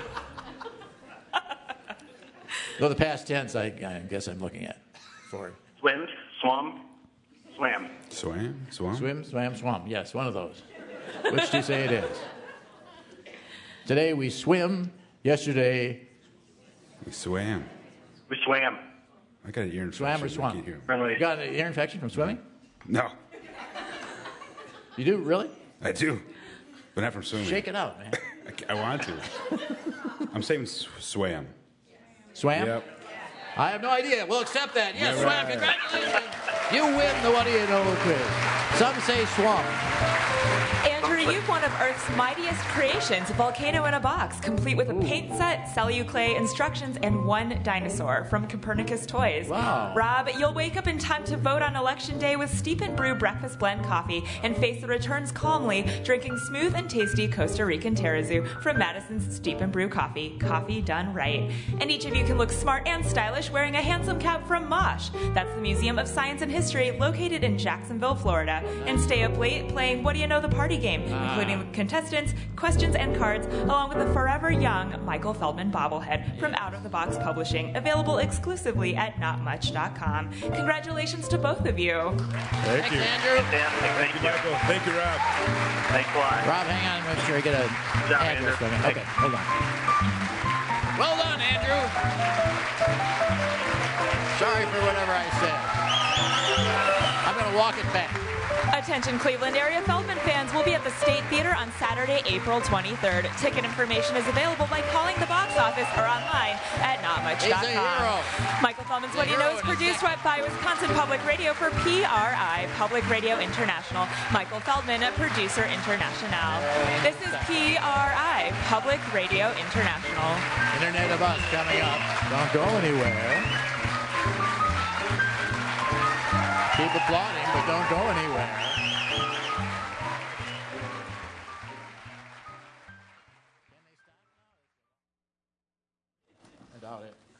Though the past tense, I, I guess I'm looking at. For Swimmed, swum, swam. Swam? Swam? Swim, swam, swam. Yes, one of those. Which do you say it is? Today we swim. Yesterday we swam. We swam. I got an ear infection. Swam or I swam? can't hear. Friendly. You got an ear infection from swimming? No, You do, really? I do, but not from swimming. Shake it out, man. I, ca- I want to. I'm saying sw- swam. Swam? Yep. I have no idea. We'll accept that. Yes, Yeah, swam. right. Congratulations. You win the What Do You Know quiz. Some say swamp. Andrew, you've one of Earth's mightiest creations, Volcano in a Box, complete with a paint set, Celluclay instructions, and one dinosaur from Copernicus Toys. Wow. Rob, you'll wake up in time to vote on Election Day with Steep and Brew Breakfast Blend Coffee and face the returns calmly, drinking smooth and tasty Costa Rican Terrazoo from Madison's Steep and Brew Coffee. Coffee done right. And each of you can look smart and stylish wearing a handsome cap from MOSH. That's the Museum of Science and History located in Jacksonville, Florida. And stay up late playing What Do You Know the Party game, including contestants, questions, and cards, along with the forever young Michael Feldman bobblehead from Out of the Box Publishing, available exclusively at not much dot com. Congratulations to both of you. Thank Thanks, you. Andrew. Thank you, Michael. Thank you, Rob. Thanks a lot. Rob, hang on. Make sure I get a job, address Andrew. from you. Okay, hold on. Well done, Andrew. Sorry for whatever I said. I'm going to walk it back. Attention Cleveland area Feldman fans will be at the State Theater on Saturday, April twenty-third. Ticket information is available by calling the box office or online at not much dot com. He's a hero. Michael Feldman's What Do You Know is produced by Wisconsin Public Radio for P R I, Public Radio International. Michael Feldman, producer international. This is P R I, Public Radio International. Internet of Us coming up. Don't go anywhere. Keep applauding, but don't go anywhere.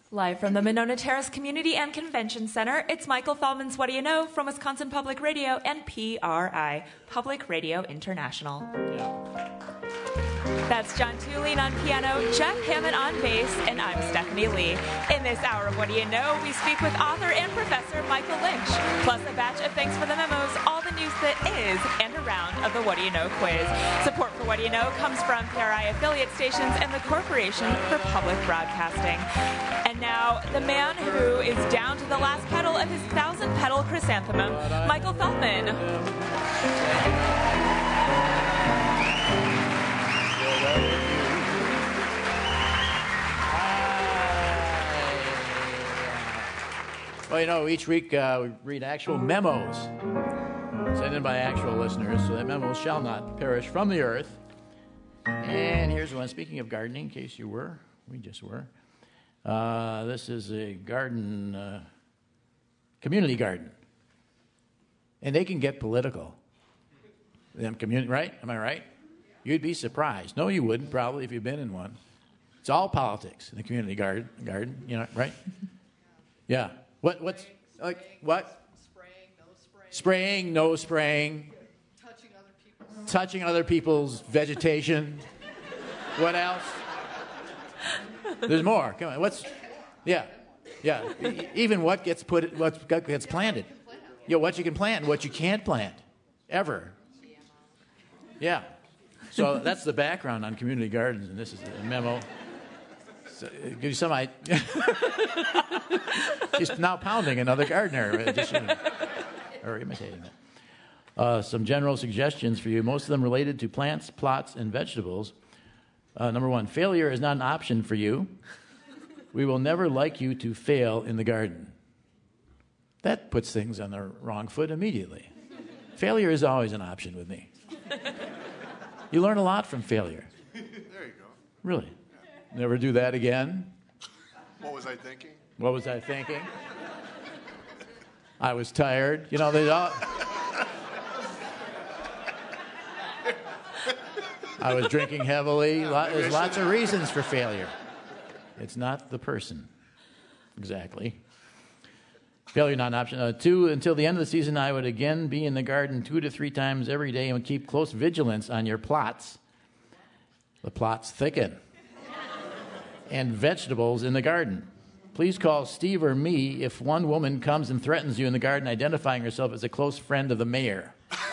Live from the Monona Terrace Community and Convention Center, it's Michael Feldman's What Do You Know from Wisconsin Public Radio and P R I, Public Radio International. That's John Tulane on piano, Jeff Hammond on bass, and I'm Stephanie Lee. In this hour of What Do You Know, we speak with author and professor Michael Lynch, plus a batch of thanks for the memos, all the news that is and around of the What Do You Know quiz. Support for What Do You Know comes from P R I affiliate stations and the Corporation for Public Broadcasting. And now, the man who is down to the last petal of his thousand-petal chrysanthemum, Michael Feldman. Well, you know, each week uh, we read actual memos sent in by actual listeners, so that memos shall not perish from the earth. And here's one. Speaking of gardening, in case you were, we just were. Uh, this is a garden, uh, community garden. And they can get political. Them community, right? Am I right? You'd be surprised. No, you wouldn't, probably, if you've been in one. It's all politics in the community garden, garden, you know, right? Yeah. What? What's like what? Spraying, no spraying. Spraying, no spraying. Touching other people's. Touching other people's vegetation. What else? There's more. Come on. What's? Yeah, yeah. E- even what gets put, what gets planted. Yeah, what you can plant, and what you can't plant, ever. Yeah. So that's the background on community gardens, and this is the memo. So, uh, give you some idea. He's now pounding another gardener, just, you know, or imitating it. Uh, some general suggestions for you, most of them related to plants, plots, and vegetables. Uh, number one, failure is not an option for you. We will never like you to fail in the garden. That puts things on the wrong foot immediately. Failure is always an option with me. You learn a lot from failure. There you go. Really? Never do that again. What was I thinking? What was I thinking? I was tired. You know, they all... I was drinking heavily. Lot, there's lots of reasons for failure. It's not the person. Exactly. Failure not an option. Uh, two, until the end of the season, I would again be in the garden two to three times every day and would keep close vigilance on your plots. The plots thicken. And vegetables in the garden. Please call Steve or me if one woman comes and threatens you in the garden, identifying herself as a close friend of the mayor.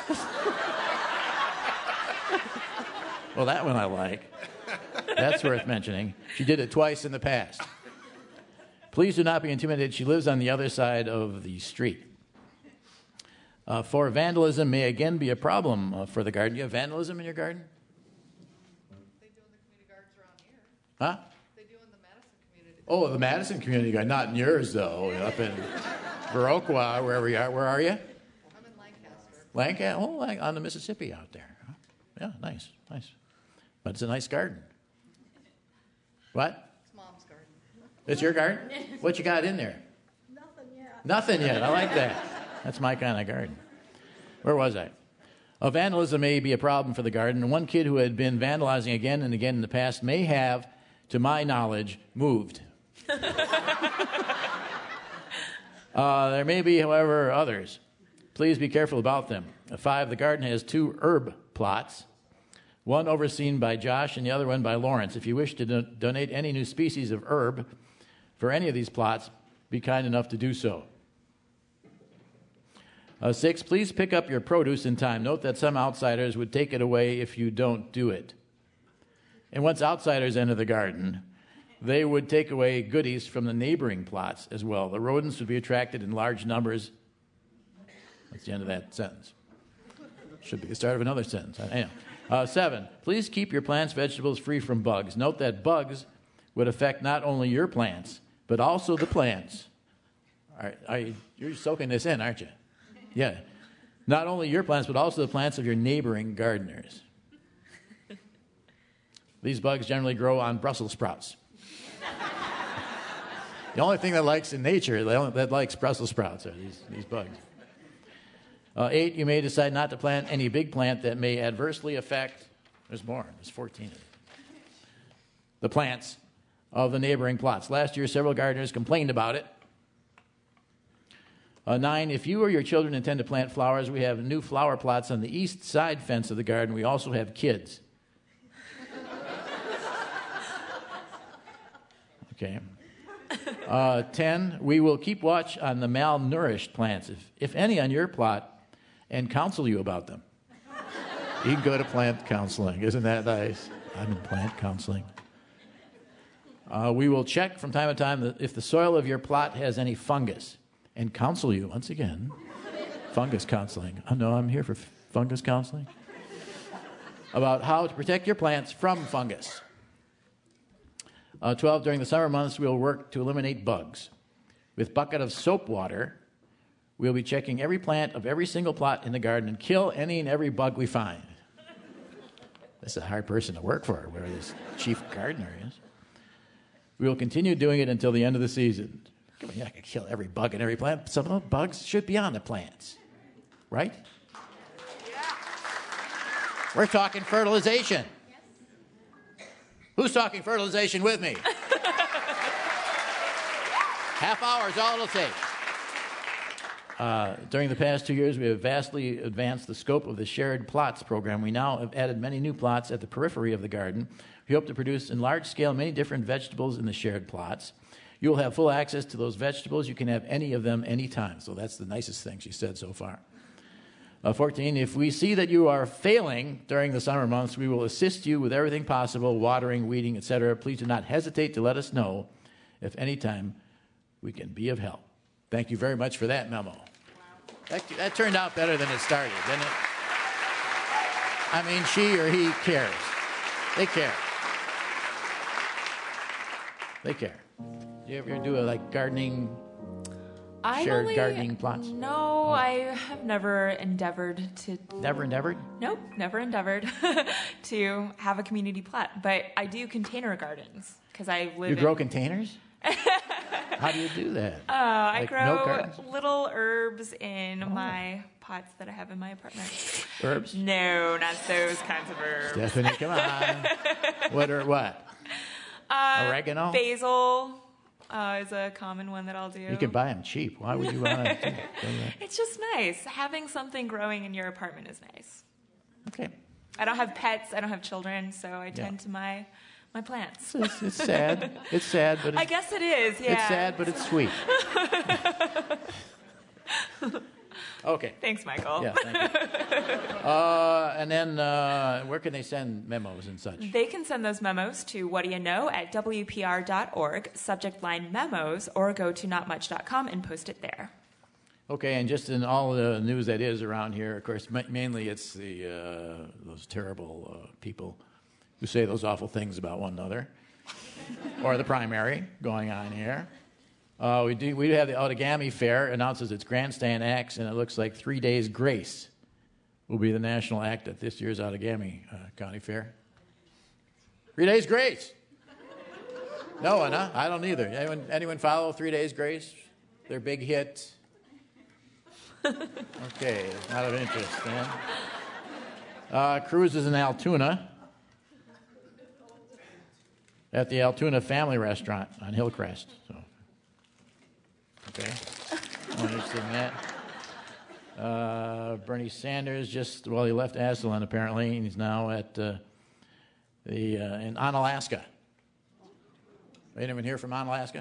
Well, that one I like. That's worth mentioning. She did it twice in the past. Please do not be intimidated. She lives on the other side of the street. Uh, for vandalism may again be a problem uh, for the garden. You have vandalism in your garden? They do in the community gardens around here. Huh? They do in the Madison community. Oh, the Madison community garden. Not in yours, though. Up in Viroqua, wherever you are. Where are you? I'm in Lancaster. Lancaster? Oh, like on the Mississippi out there. Huh? Yeah, nice, nice. But it's a nice garden. What? It's Mom's garden. It's your garden? What you got in there? Nothing yet. Nothing yet. I like that. That's my kind of garden. Where was I? Uh, vandalism may be a problem for the garden. One kid who had been vandalizing again and again in the past may have, to my knowledge, moved. uh, there may be, however, others. Please be careful about them. Uh, five, the garden has two herb plots, one overseen by Josh and the other one by Lawrence. If you wish to do- donate any new species of herb for any of these plots, be kind enough to do so. Uh, six, please pick up your produce in time. Note that some outsiders would take it away if you don't do it. And once outsiders enter the garden, they would take away goodies from the neighboring plots as well. The rodents would be attracted in large numbers. That's the end of that sentence. Should be the start of another sentence. Anyhow. Uh, seven, please keep your plants, vegetables free from bugs. Note that bugs would affect not only your plants, but also the plants. All right, are you, you're soaking this in, aren't you? Yeah. Not only your plants, but also the plants of your neighboring gardeners. These bugs generally grow on Brussels sprouts. The only thing that likes in nature that likes Brussels sprouts are these, these bugs. Uh, eight, you may decide not to plant any big plant that may adversely affect, there's more, there's fourteen of them. The plants of the neighboring plots. Last year, several gardeners complained about it. Uh, nine, if you or your children intend to plant flowers, we have new flower plots on the east side fence of the garden. We also have kids. Okay. Uh, ten, we will keep watch on the malnourished plants, if, if any, on your plot, and counsel you about them. You can go to plant counseling. Isn't that nice? I'm in plant counseling. Uh, we will check from time to time that if the soil of your plot has any fungus, and counsel you, once again, fungus counseling. Oh, no, I'm here for f- fungus counseling. About how to protect your plants from fungus. Uh, twelve, during the summer months, we'll work to eliminate bugs. With bucket of soap water, we'll be checking every plant of every single plot in the garden and kill any and every bug we find. This is a hard person to work for, where this chief gardener is. We will continue doing it until the end of the season. You're not going to kill every bug in every plant. Some of the bugs should be on the plants, right? We're talking fertilization. Who's talking fertilization with me? Half hour is all it'll take. Uh, during the past two years, we have vastly advanced the scope of the shared plots program. We now have added many new plots at the periphery of the garden. We hope to produce in large scale many different vegetables in the shared plots. You will have full access to those vegetables. You can have any of them anytime. So that's the nicest thing she said so far. Uh, fourteen, if we see that you are failing during the summer months, we will assist you with everything possible, watering, weeding, et cetera. Please do not hesitate to let us know if any time we can be of help. Thank you very much for that memo. Wow. That, that turned out better than it started, didn't it? I mean, she or he cares. They care. They care. Do you ever do a like gardening, I've shared only, gardening plots? No, oh. I have never endeavored to. Never endeavored? Nope, never endeavored to have a community plot. But I do container gardens because I live. You grow in... containers? How do you do that? Uh, I like grow little herbs in oh. my pots that I have in my apartment. Herbs? No, not those kinds of herbs. Stephanie, come on. What are what? Uh, Oregano? Basil uh, is a common one that I'll do. You can buy them cheap. Why would you want to do that? It's just nice. Having something growing in your apartment is nice. Okay. I don't have pets. I don't have children, so I tend yeah. to my my plants. It's, it's sad. It's sad, but it's, I guess it is. Yeah. It's sad, but it's sweet. Okay. Thanks, Michael. Yeah, thank you. uh, and then uh, where can they send memos and such? They can send those memos to what do you know at W P R dot org, subject line memos, or go to not much dot com and post it there. Okay, and just in all the news that is around here, of course, ma- mainly it's the uh, those terrible uh, people who say those awful things about one another, or the primary going on here. Uh, we do we do have the Outagamie Fair announces its grandstand acts, and it looks like Three Days Grace will be the national act at this year's Outagamie uh, County Fair. Three Days Grace. No one, huh? I don't either. Anyone, anyone follow Three Days Grace? Their big hit. Okay, not of interest then. Uh, cruises in Altoona at the Altoona Family Restaurant on Hillcrest. So. Okay. I'm interested in that. Uh, Bernie Sanders just, well, he left Aslan apparently, and he's now at uh, the uh, in Onalaska. Anyone here from Onalaska?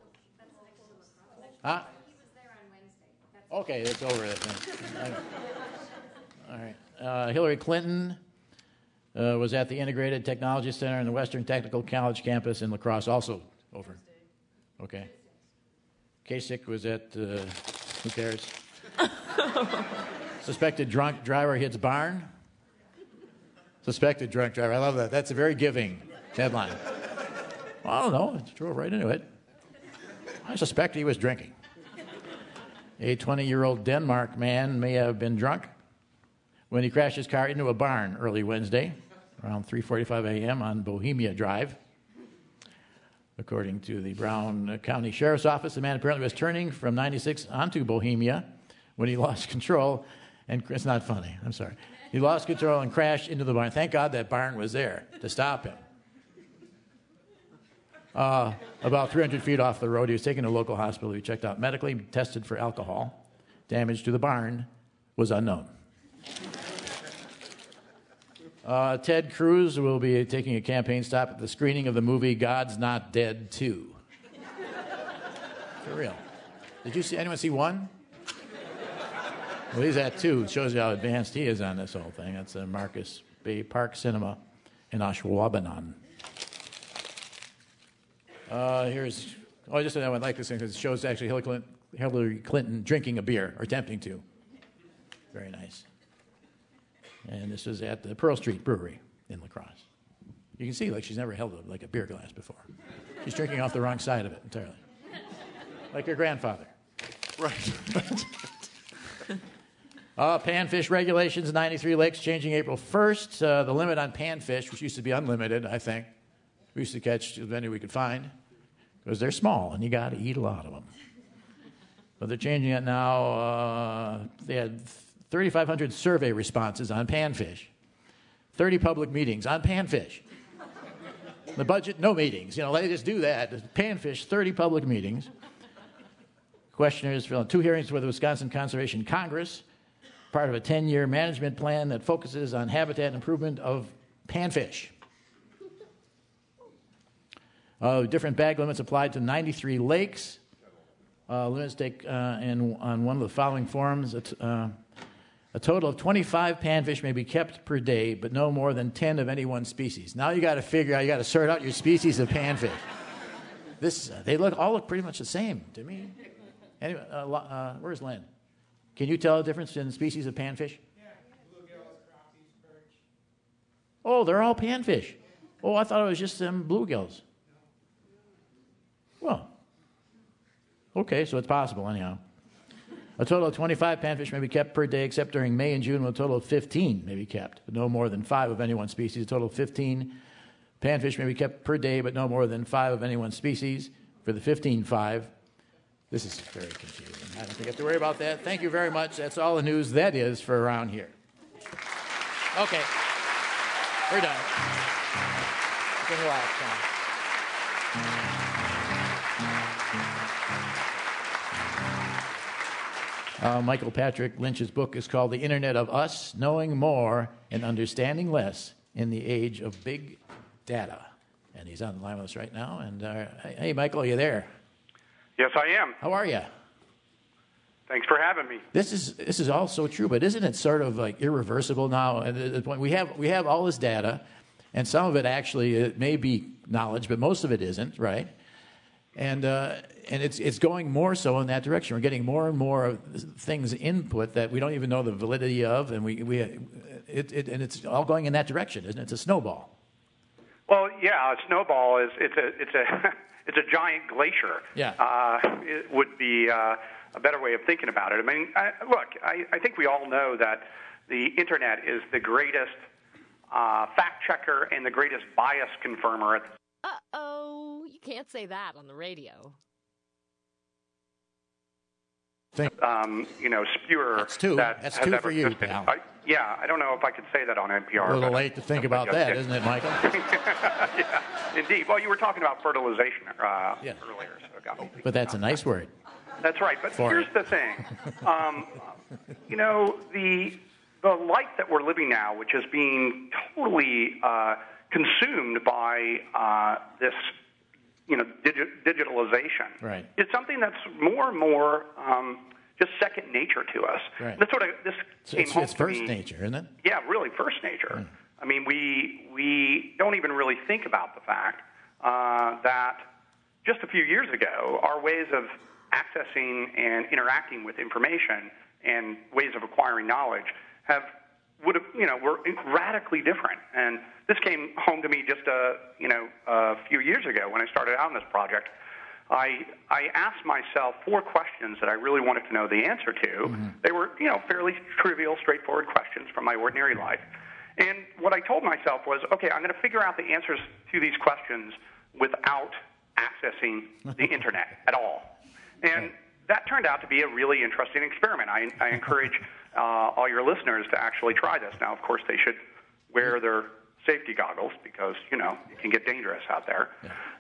Huh? Okay, it's over. Then. All right. Uh, Hillary Clinton uh, was at the Integrated Technology Center in the Western Technical College campus in La Crosse, also over. Okay. Kasich was at, uh, who cares? Suspected drunk driver hits barn. Suspected drunk driver. I love that. That's a very giving headline. Well, I don't know. It drove right into it. I suspect he was drinking. A twenty-year-old Denmark man may have been drunk when he crashed his car into a barn early Wednesday around three forty-five a.m. on Bohemia Drive. According to the Brown County Sheriff's Office, the man apparently was turning from ninety-six onto Bohemia when he lost control. And it's not funny. I'm sorry. He lost control and crashed into the barn. Thank God that barn was there to stop him. Uh, about three hundred feet off the road, he was taken to a local hospital. He checked out medically, tested for alcohol. Damage to the barn was unknown. Uh, Ted Cruz will be taking a campaign stop at the screening of the movie God's Not Dead two. For real. Did you see anyone see one? Well, he's at two. It shows you how advanced he is on this whole thing. That's uh, Marcus Bay Park Cinema in Ashwaubenon. Uh, here's, oh, I just I would like this thing because it shows actually Hillary Clinton, Hillary Clinton drinking a beer, or attempting to. Very nice. And this was at the Pearl Street Brewery in La Crosse. You can see like she's never held a, like a beer glass before. She's drinking off the wrong side of it entirely. Like her grandfather. Right. uh, panfish regulations, ninety-three lakes changing April first. Uh, the limit on panfish, which used to be unlimited, I think. We used to catch as many we could find because they're small and you got to eat a lot of them. But they're changing it now. Uh, they had thirty-five hundred survey responses on panfish, thirty public meetings on panfish. The budget, no meetings. You know, they just do that. Panfish, thirty public meetings. Questionnaires filled out two hearings for the Wisconsin Conservation Congress, part of a ten-year management plan that focuses on habitat improvement of panfish. Uh, different bag limits applied to ninety-three lakes. Uh, limits take uh, in, on one of the following forms. Uh, a total of twenty-five panfish may be kept per day, but no more than ten of any one species. Now you got to figure out, you got to sort out your species of panfish. This, uh, they look all look pretty much the same to me. Anyway, uh, uh, where's Len? Can you tell the difference in species of panfish? Yeah, bluegills, crappies, perch. Oh, they're all panfish. Oh, I thought it was just them bluegills. Well, okay, so it's possible anyhow. A total of twenty-five panfish may be kept per day, except during May and June, when a total of fifteen may be kept, but no more than five of any one species. A total of fifteen panfish may be kept per day, but no more than five of any one species. For the fifteen, five. This is very confusing. I don't think you have to worry about that. Thank you very much. That's all the news that is for around here. Okay, we're done. You can relax now. Uh, Michael Patrick Lynch's book is called The Internet of Us, Knowing More and Understanding Less in the Age of Big Data. And he's on the line with us right now. And uh, hey, Michael, are you there? Yes, I am. How are you? Thanks for having me. This is this is all so true, but isn't it sort of like irreversible now? At the point we have we have all this data, and some of it actually it may be knowledge, but most of it isn't, right? And uh, and it's it's going more so in that direction. We're getting more and more things input that we don't even know the validity of, and we we it, it and it's all going in that direction, isn't it? It's a snowball. Well, yeah, a snowball is it's a it's a it's a giant glacier. Yeah. Uh, it would be uh, a better way of thinking about it. I mean, I, look, I, I think we all know that the internet is the greatest uh, fact checker and the greatest bias confirmer at the Uh-oh, you can't say that on the radio. Um, you know, spewer. That's two. That That's has two ever for you, existed. pal. I, yeah, I don't know if I could say that on N P R. A little but- late to think about that, isn't it, Michael? yeah, indeed. Well, you were talking about fertilization uh, Yeah. earlier, so I got hoping. But that's a nice word. That's right. But For here's it. the thing. Um, you know, the the life that we're living now, which is being totally uh, consumed by uh, this, you know, digi- digitalization, Right. is something that's more and more um, just second nature to us. Right. That's what I, this So came it's, home it's to first me. nature, isn't it? Yeah, really, first nature. I mean, we we don't even really think about the fact uh, that just a few years ago, our ways of accessing and interacting with information and ways of acquiring knowledge have would have you know were radically different. And this came home to me just a you know a few years ago when I started out on this project. I I asked myself four questions that I really wanted to know the answer to. Mm-hmm. They were you know fairly trivial, straightforward questions from my ordinary life. And what I told myself was, okay, I'm going to figure out the answers to these questions without accessing the internet at all. And that turned out to be a really interesting experiment. I, I encourage uh, all your listeners to actually try this. Now, of course, they should wear their safety goggles because, you know, it can get dangerous out there. But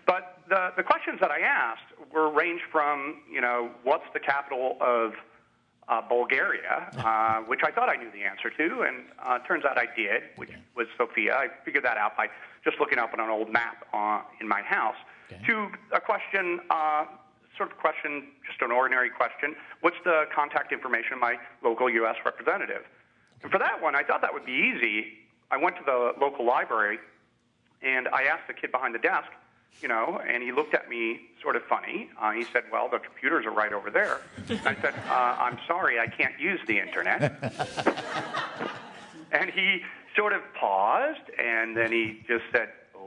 the, the questions that I asked were ranged from, you know, what's the capital of uh, Bulgaria, uh, which I thought I knew the answer to, and uh, turns out I did, which was Sofia. I figured that out by just looking up on an old map uh, in my house. Okay. To a question, uh, sort of question, just an ordinary question, what's the contact information of my local U S representative? And for that one, I thought that would be easy. I went to the local library, and I asked the kid behind the desk, you know, and he looked at me sort of funny. Uh, he said, well, the computers are right over there. I said, uh, I'm sorry, I can't use the internet. And he sort of paused, and then he just said,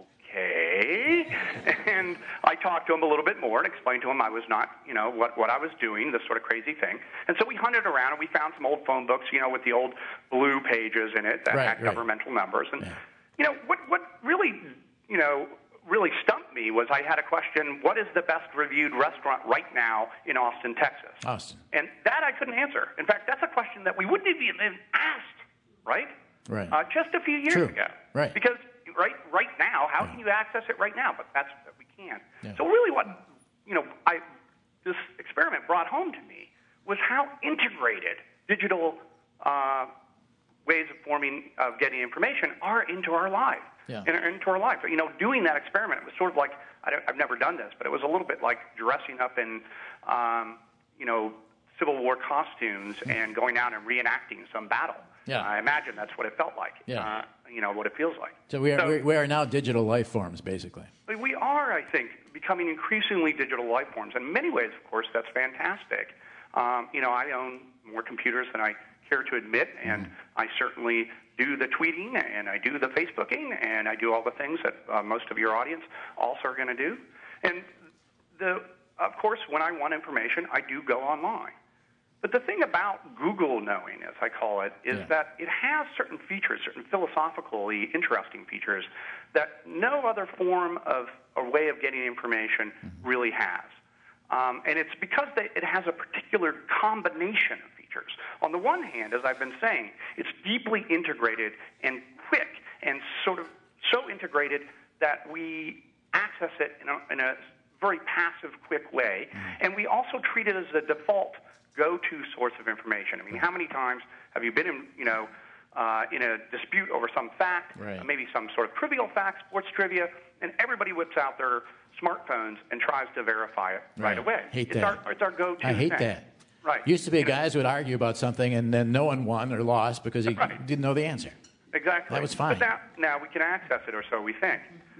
okay. And I talked to him a little bit more and explained to him I was not, you know, what, what I was doing, this sort of crazy thing. And so we hunted around, and we found some old phone books, you know, with the old blue pages in it that right, had right. governmental numbers. And, yeah. you know, what, what really, you know, really stumped me was I had a question, what is the best reviewed restaurant right now in Austin, Texas? Austin. And that I couldn't answer. In fact, that's a question that we wouldn't have even asked, right? Right. Uh, just a few years True. ago. Right. Because right right now, how can you access it right now? But that's we can. Yeah. So really what, you know, I this experiment brought home to me was how integrated digital uh, ways of forming, of getting information are into our life. Yeah. In, into our life. You know, doing that experiment was sort of like, I don't, I've never done this, but it was a little bit like dressing up in, um, you know, Civil War costumes and going out and reenacting some battle. Yeah. I imagine that's what it felt like, Yeah. uh, you know, what it feels like. So we are So- we- we are now digital life forms, basically. We are, I think, becoming increasingly digital life forms. In many ways, of course, that's fantastic. Um, you know, I own more computers than I care to admit, and I certainly do the tweeting, and I do the Facebooking, and I do all the things that uh, most of your audience also are going to do. And, the, of course, when I want information, I do go online. But the thing about Google knowing, as I call it, is Yeah. that it has certain features, certain philosophically interesting features that no other form of or way of getting information really has. Um, and it's because they, it has a particular combination of features. On the one hand, as I've been saying, it's deeply integrated and quick and sort of so integrated that we access it in a, in a very passive, quick way. And we also treat it as the default go-to source of information. I mean, how many times have you been in, you know, uh, in a dispute over some fact, Right. uh, maybe some sort of trivial fact, sports trivia, and everybody whips out their smartphones and tries to verify it right, Right. away. Hate it's that. Our, it's our go-to I hate thing. that. Right. Used to be You know, guys would argue about something, and then no one won or lost because he Right. didn't know the answer. Exactly. That was fine. But now, now we can access it, or so we think.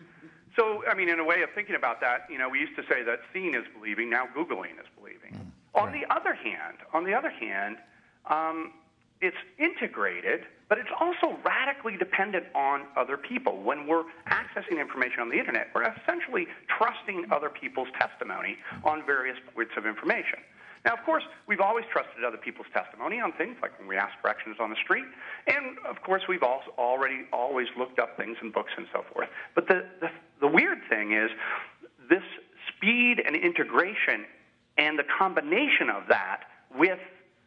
So, I mean, in a way of thinking about that, you know, we used to say that seeing is believing. Now Googling is believing. Mm, On the other hand, on the other hand, um, it's integrated, but it's also radically dependent on other people. When we're accessing information on the internet, we're essentially trusting other people's testimony on various points of information. Now, of course, we've always trusted other people's testimony on things like when we ask directions on the street, and of course, we've also already always looked up things in books and so forth. But the, the, the weird thing is this speed and integration and the combination of that with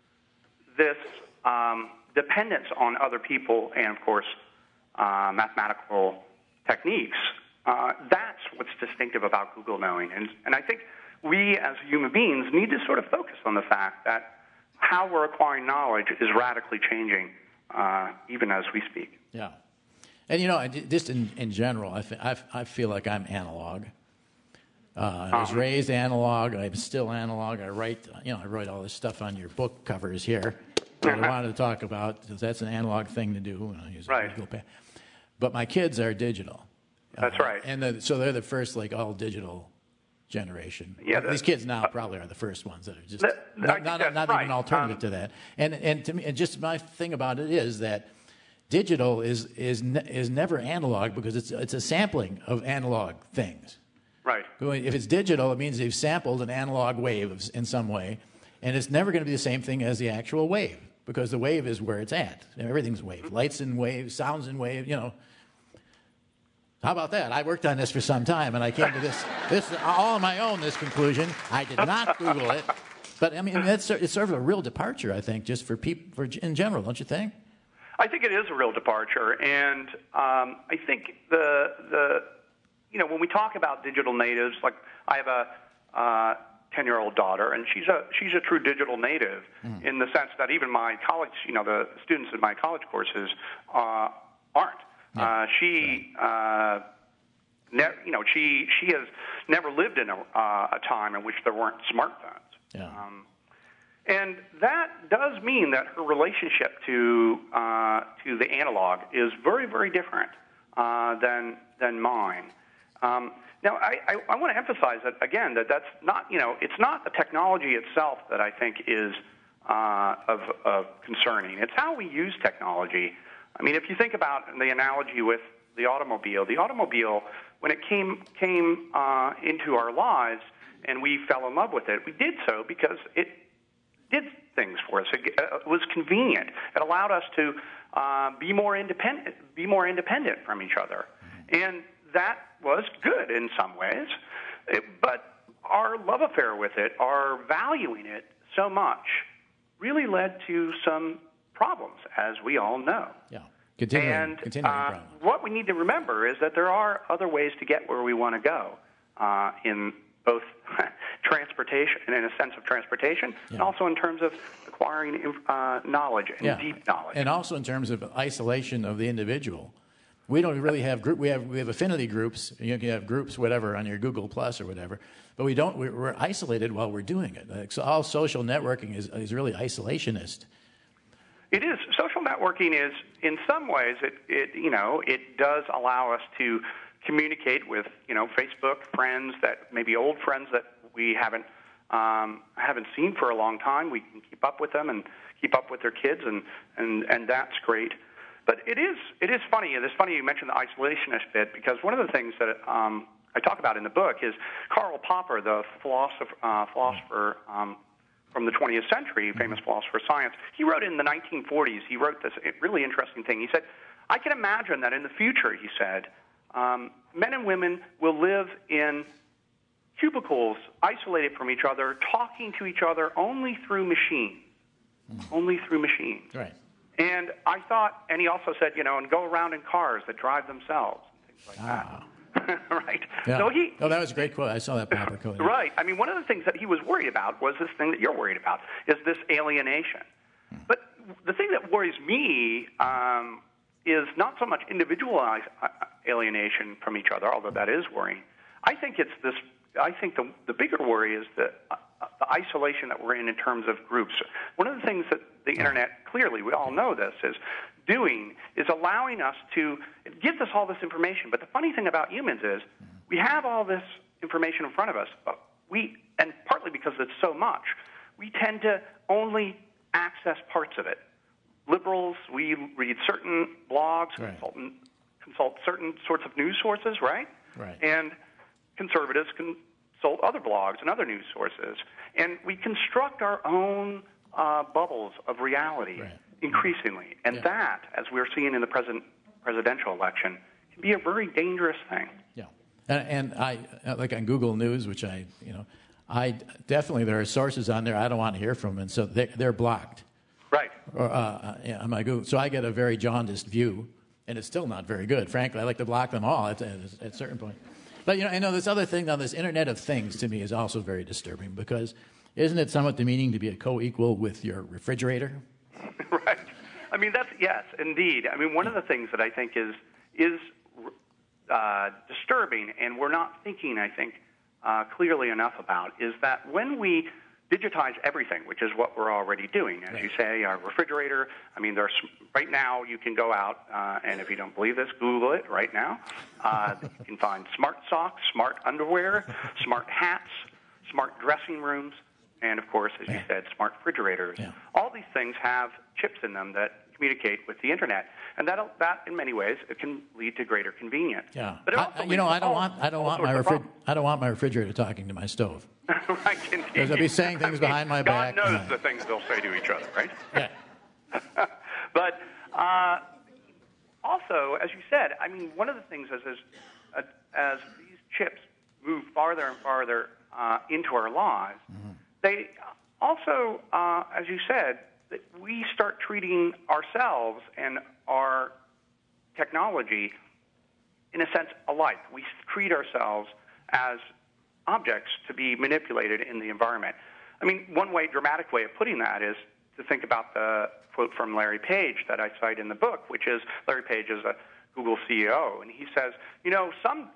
this um, dependence on other people and, of course, uh, mathematical techniques, uh, that's what's distinctive about Google knowing. And, and I think we as human beings need to sort of focus on the fact that how we're acquiring knowledge is radically changing uh, even as we speak. Yeah. And, you know, I- just in, in general, I, fe- I, f- I feel like I'm analog. Uh, I was raised analog. I'm still analog. I write, you know, I write all this stuff on your book covers here that I wanted to talk about because that's an analog thing to do. And I use a Right. digital pad. But my kids are digital. That's Uh, right. And the, so they're the first, like, all digital generation. Yeah, These the- kids now probably are the first ones that are just The- I not, think not, that's not right. even an alternative Um, to that. And and to me, and just my thing about it is that digital is is ne- is never analog because it's it's a sampling of analog things. Right. If it's digital, it means they've sampled an analog wave of- in some way, and it's never going to be the same thing as the actual wave because the wave is where it's at. Everything's wave. Lights in wave, sounds in wave. You know. How about that? I worked on this for some time, and I came to this, this all on my own, this conclusion. I did not Google it. But, I mean, that's, it's sort of a real departure, I think, just for people for, in general, don't you think? I think it is a real departure, and um, I think the the you know, when we talk about digital natives, like I have a uh, ten-year-old daughter, and she's a she's a true digital native mm. in the sense that even my college, you know, the students in my college courses uh, aren't. Yeah. Uh, she, uh, ne- you know, she she has never lived in a, uh, a time in which there weren't smartphones. Yeah. Um, and that does mean that her relationship to uh, to the analog is very, very different uh, than than mine. Um, now, I, I, I want to emphasize that again that that's not, you know, it's not the technology itself that I think is uh, of, of concerning. It's how we use technology. I mean, if you think about the analogy with the automobile, the automobile, when it came came uh, into our lives and we fell in love with it, we did so because it did things for us. It, uh, it was convenient. It allowed us to uh, be more independent, be more independent from each other, and that was good in some ways. It, but our love affair with it, our valuing it so much, really led to some problems, as we all know. Yeah. Continuing, and continuing uh, problems. What we need to remember is that there are other ways to get where we want to go uh, in both transportation, and in a sense of transportation, yeah. and also in terms of acquiring uh, knowledge and yeah. deep knowledge. And also in terms of isolation of the individual. We don't really have group. We have we have affinity groups. You can have groups, whatever, on your Google Plus or whatever. But we don't. We're, we're isolated while we're doing it. Like, so all social networking is is really isolationist. It is. Social networking is, in some ways, it, it you know it does allow us to communicate with you know Facebook friends that maybe old friends that we haven't um, haven't seen for a long time. We can keep up with them and keep up with their kids, and and, and that's great. But it is it is funny. It's funny you mentioned the isolationist bit, because one of the things that um, I talk about in the book is Karl Popper, the philosopher, uh, philosopher um, from the twentieth century, famous philosopher of science. He wrote in the nineteen forties, he wrote this really interesting thing. He said, I can imagine that in the future, he said, um, men and women will live in cubicles, isolated from each other, talking to each other only through machines, only through machines. Right. And I thought, and he also said, you know, and go around in cars that drive themselves, and things like ah. that. Right? Yeah. So he, oh, that was a great quote. I saw that Popper quote. Right. I mean, one of the things that he was worried about was this thing that you're worried about, is this alienation. Hmm. But the thing that worries me um, is not so much individualized alienation from each other, although that is worrying. I think it's this. I think the the bigger worry is the, uh, the isolation that we're in in terms of groups. One of the things that the internet, clearly, we all know this, is doing is allowing us to, it gives us all this information. But the funny thing about humans is we have all this information in front of us, but we, and partly because it's so much, we tend to only access parts of it. Liberals, we read certain blogs, right. consult, consult certain sorts of news sources, right? Right. And conservatives consult other blogs and other news sources. And we construct our own uh, bubbles of reality right. increasingly. And yeah. that, as we're seeing in the present presidential election, can be a very dangerous thing. Yeah. And, and I, like on Google News, which I, you know, I definitely, there are sources on there I don't want to hear from, and so they, they're blocked. Right. Or, uh, yeah, on my Google. So I get a very jaundiced view, and it's still not very good. Frankly, I like to block them all at, at, at a certain point. But, you know, I know this other thing, now this Internet of Things, to me, is also very disturbing, because isn't it somewhat demeaning to be a co-equal with your refrigerator? Right. I mean, that's, yes, indeed. I mean, one of the things that I think is is uh, disturbing, and we're not thinking, I think, uh, clearly enough about, is that when we digitize everything, which is what we're already doing, as right. you say, our refrigerator, I mean, there's right now you can go out, uh, and if you don't believe this, Google it right now. Uh, you can find smart socks, smart underwear, smart hats, smart dressing rooms, and, of course, as you said, smart refrigerators. Yeah. All these things have chips in them that communicate with the Internet, and that, that in many ways, it can lead to greater convenience. Yeah. But it I, also you know, leads I don't all, want I don't want my refri- I don't want my refrigerator talking to my stove. Right, indeed. Because they'll be saying things I mean, behind my God back. God knows uh, the things they'll say to each other, right? Yeah. But uh, also, as you said, I mean, one of the things is, is uh, as these chips move farther and farther uh, into our lives, mm-hmm. they also, uh, as you said, that we start treating ourselves and our technology in a sense, alike. We treat ourselves as objects to be manipulated in the environment. I mean, one way, dramatic way of putting that is to think about the quote from Larry Page that I cite in the book, which is Larry Page is a Google C E O, and he says, you know, some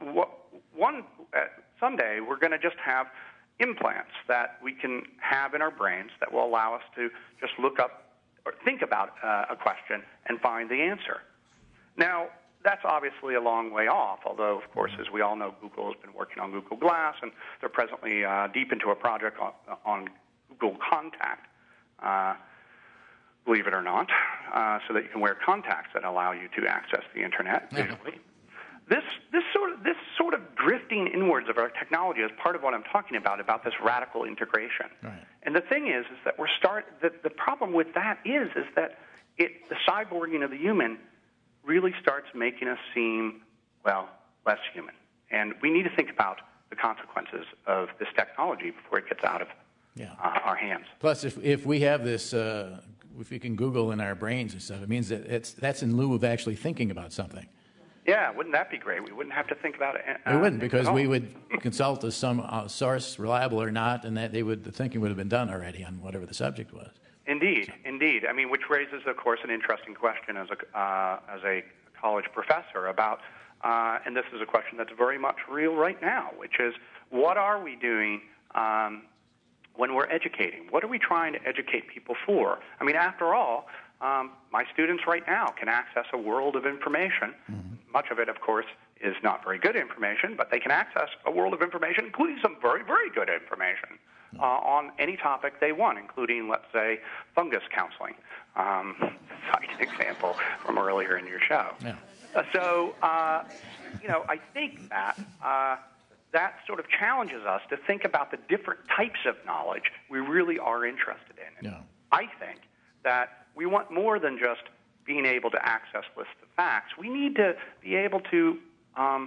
one uh, someday we're going to just have implants that we can have in our brains that will allow us to just look up or think about uh, a question and find the answer. Now, that's obviously a long way off, although, of course, as we all know, Google has been working on Google Glass, and they're presently uh, deep into a project on, on Google Contact, uh, believe it or not, uh, so that you can wear contacts that allow you to access the Internet visually. This, this, sort of, this sort of drifting inwards of our technology is part of what I'm talking about, about this radical integration. Right. And the thing is, is that we're start. The, the problem with that is, is that it, the cyborging of the human really starts making us seem, well, less human. And we need to think about the consequences of this technology before it gets out of yeah. uh, our hands. Plus, if if we have this, uh, if we can Google in our brains and stuff, it means that it's that's in lieu of actually thinking about something. Yeah, wouldn't that be great? We wouldn't have to think about it. Uh, We wouldn't, because at we all. would consult as some uh, source, reliable or not, and that they would the thinking would have been done already on whatever the subject was. Indeed, indeed. I mean, which raises, of course, an interesting question as a uh, as a college professor about, uh, and this is a question that's very much real right now, which is, what are we doing um, when we're educating? What are we trying to educate people for? I mean, after all, um, my students right now can access a world of information. Mm-hmm. Much of it, of course, is not very good information, but they can access a world of information, including some very, very good information. Uh, on any topic they want, including, let's say, fungus counseling. Um, cite an example from earlier in your show. Yeah. Uh, so, uh, you know, I think that uh, that sort of challenges us to think about the different types of knowledge we really are interested in. And Yeah. I think that we want more than just being able to access lists of facts. We need to be able to, um,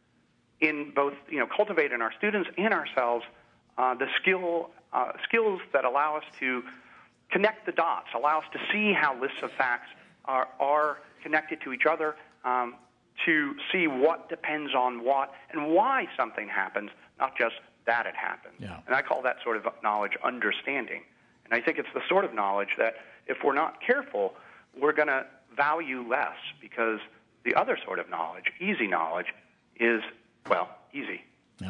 in both, you know, cultivate in our students and ourselves, Uh, the skill uh, skills that allow us to connect the dots, allow us to see how lists of facts are, are connected to each other, um, to see what depends on what and why something happens, not just that it happens. Yeah. And I call that sort of knowledge understanding. And I think it's the sort of knowledge that if we're not careful, we're going to value less, because the other sort of knowledge, easy knowledge, is, well, easy.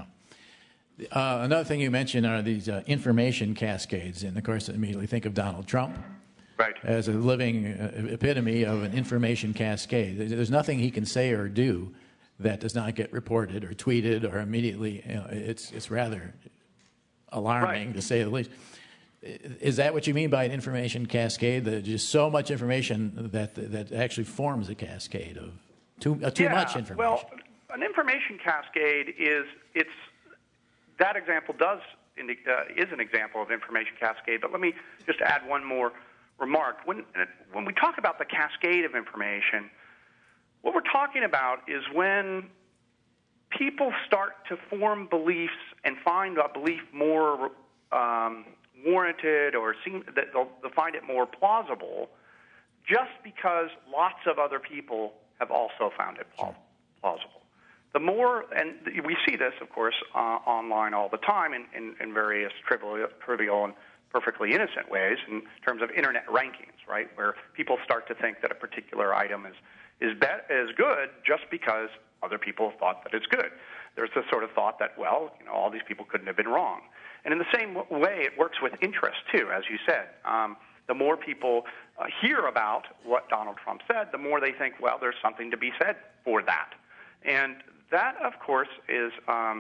Uh, another thing you mentioned are these uh, information cascades, and of course, I immediately think of Donald Trump right. as a living uh, epitome of an information cascade. There's nothing he can say or do that does not get reported or tweeted or immediately. You know, it's it's rather alarming, right. to say the least. Is that what you mean by an information cascade? That just so much information that that actually forms a cascade of too uh, too yeah, much information? Well, an information cascade is it's. That example does uh, is an example of information cascade, but let me just add one more remark. When when we talk about the cascade of information, what we're talking about is when people start to form beliefs and find a belief more um, warranted, or seem that they'll, they'll find it more plausible, just because lots of other people have also found it plausible. The more, and we see this, of course, uh, online all the time in, in, in various trivial, trivial and perfectly innocent ways in terms of internet rankings, right, where people start to think that a particular item is is, be- is good just because other people thought that it's good. There's this sort of thought that, well, you know, all these people couldn't have been wrong. And in the same way, it works with interest, too, as you said. Um, the more people uh, hear about what Donald Trump said, the more they think, well, there's something to be said for that. And that, of course, is um,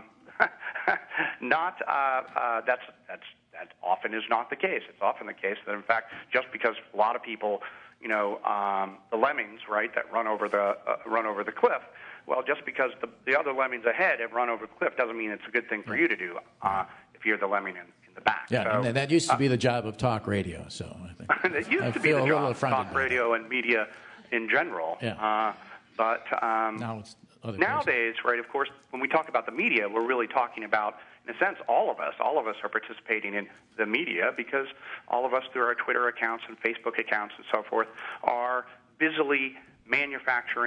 not uh, uh, that's that's that often is not the case. It's often the case that, in fact, just because a lot of people, you know, um, the lemmings, right, that run over the uh, run over the cliff. Well, just because the, the other lemmings ahead have run over the cliff doesn't mean it's a good thing for you to do uh, if you're the lemming in, in the back. Yeah, so, and that used to be the job of talk radio. So I think it used I to be feel the a little job of affronted talk by radio and media in general. Yeah. Uh, but um, now it's other nowadays, right, of course, when we talk about the media, we're really talking about, in a sense, all of us. All of us are participating in the media because all of us, through our Twitter accounts and Facebook accounts and so forth, are busily manufacturing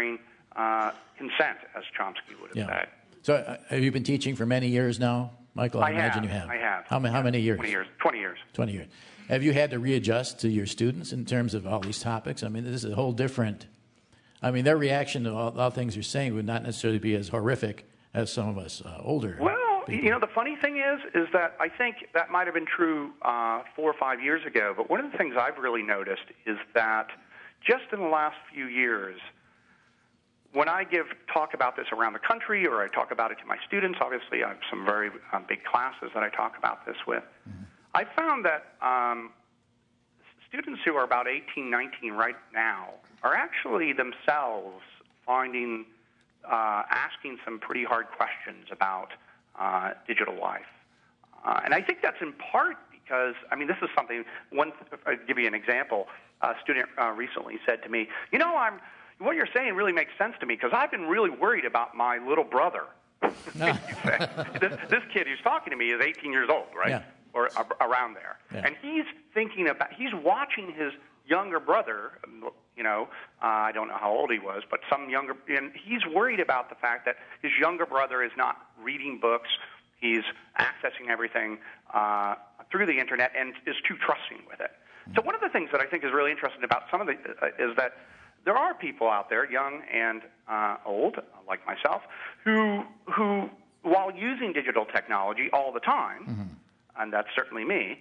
uh, consent, as Chomsky would have Yeah. said. So uh, have you been teaching for many years now, Michael? I, I imagine have, you have. I have. How, ma- how many years? Twenty years. Twenty years. twenty years. Have you had to readjust to your students in terms of all these topics? I mean, this is a whole different. I mean, their reaction to all, all things you're saying would not necessarily be as horrific as some of us uh, older. Well, you know, the funny thing is, is that I think that might have been true uh, four or five years ago. But one of the things I've really noticed is that just in the last few years, when I give talk about this around the country, or I talk about it to my students, obviously I have some very uh, big classes that I talk about this with. Mm-hmm. I found that um, students who are about eighteen, nineteen right now are actually themselves finding, uh, asking some pretty hard questions about uh, digital life. Uh, and I think that's in part because, I mean, this is something, one, I'll give you an example. A student uh, recently said to me, you know, I'm, what you're saying really makes sense to me because I've been really worried about my little brother. this, this kid who's talking to me is eighteen years old, right? Yeah. Or uh, around there. Yeah. And he's thinking about, he's watching his younger brother, you know, uh, I don't know how old he was, but some younger, and he's worried about the fact that his younger brother is not reading books, he's accessing everything uh, through the internet and is too trusting with it. So one of the things that I think is really interesting about some of the, uh, is that there are people out there, young and uh, old, like myself, who, who, while using digital technology all the time, mm-hmm. and that's certainly me,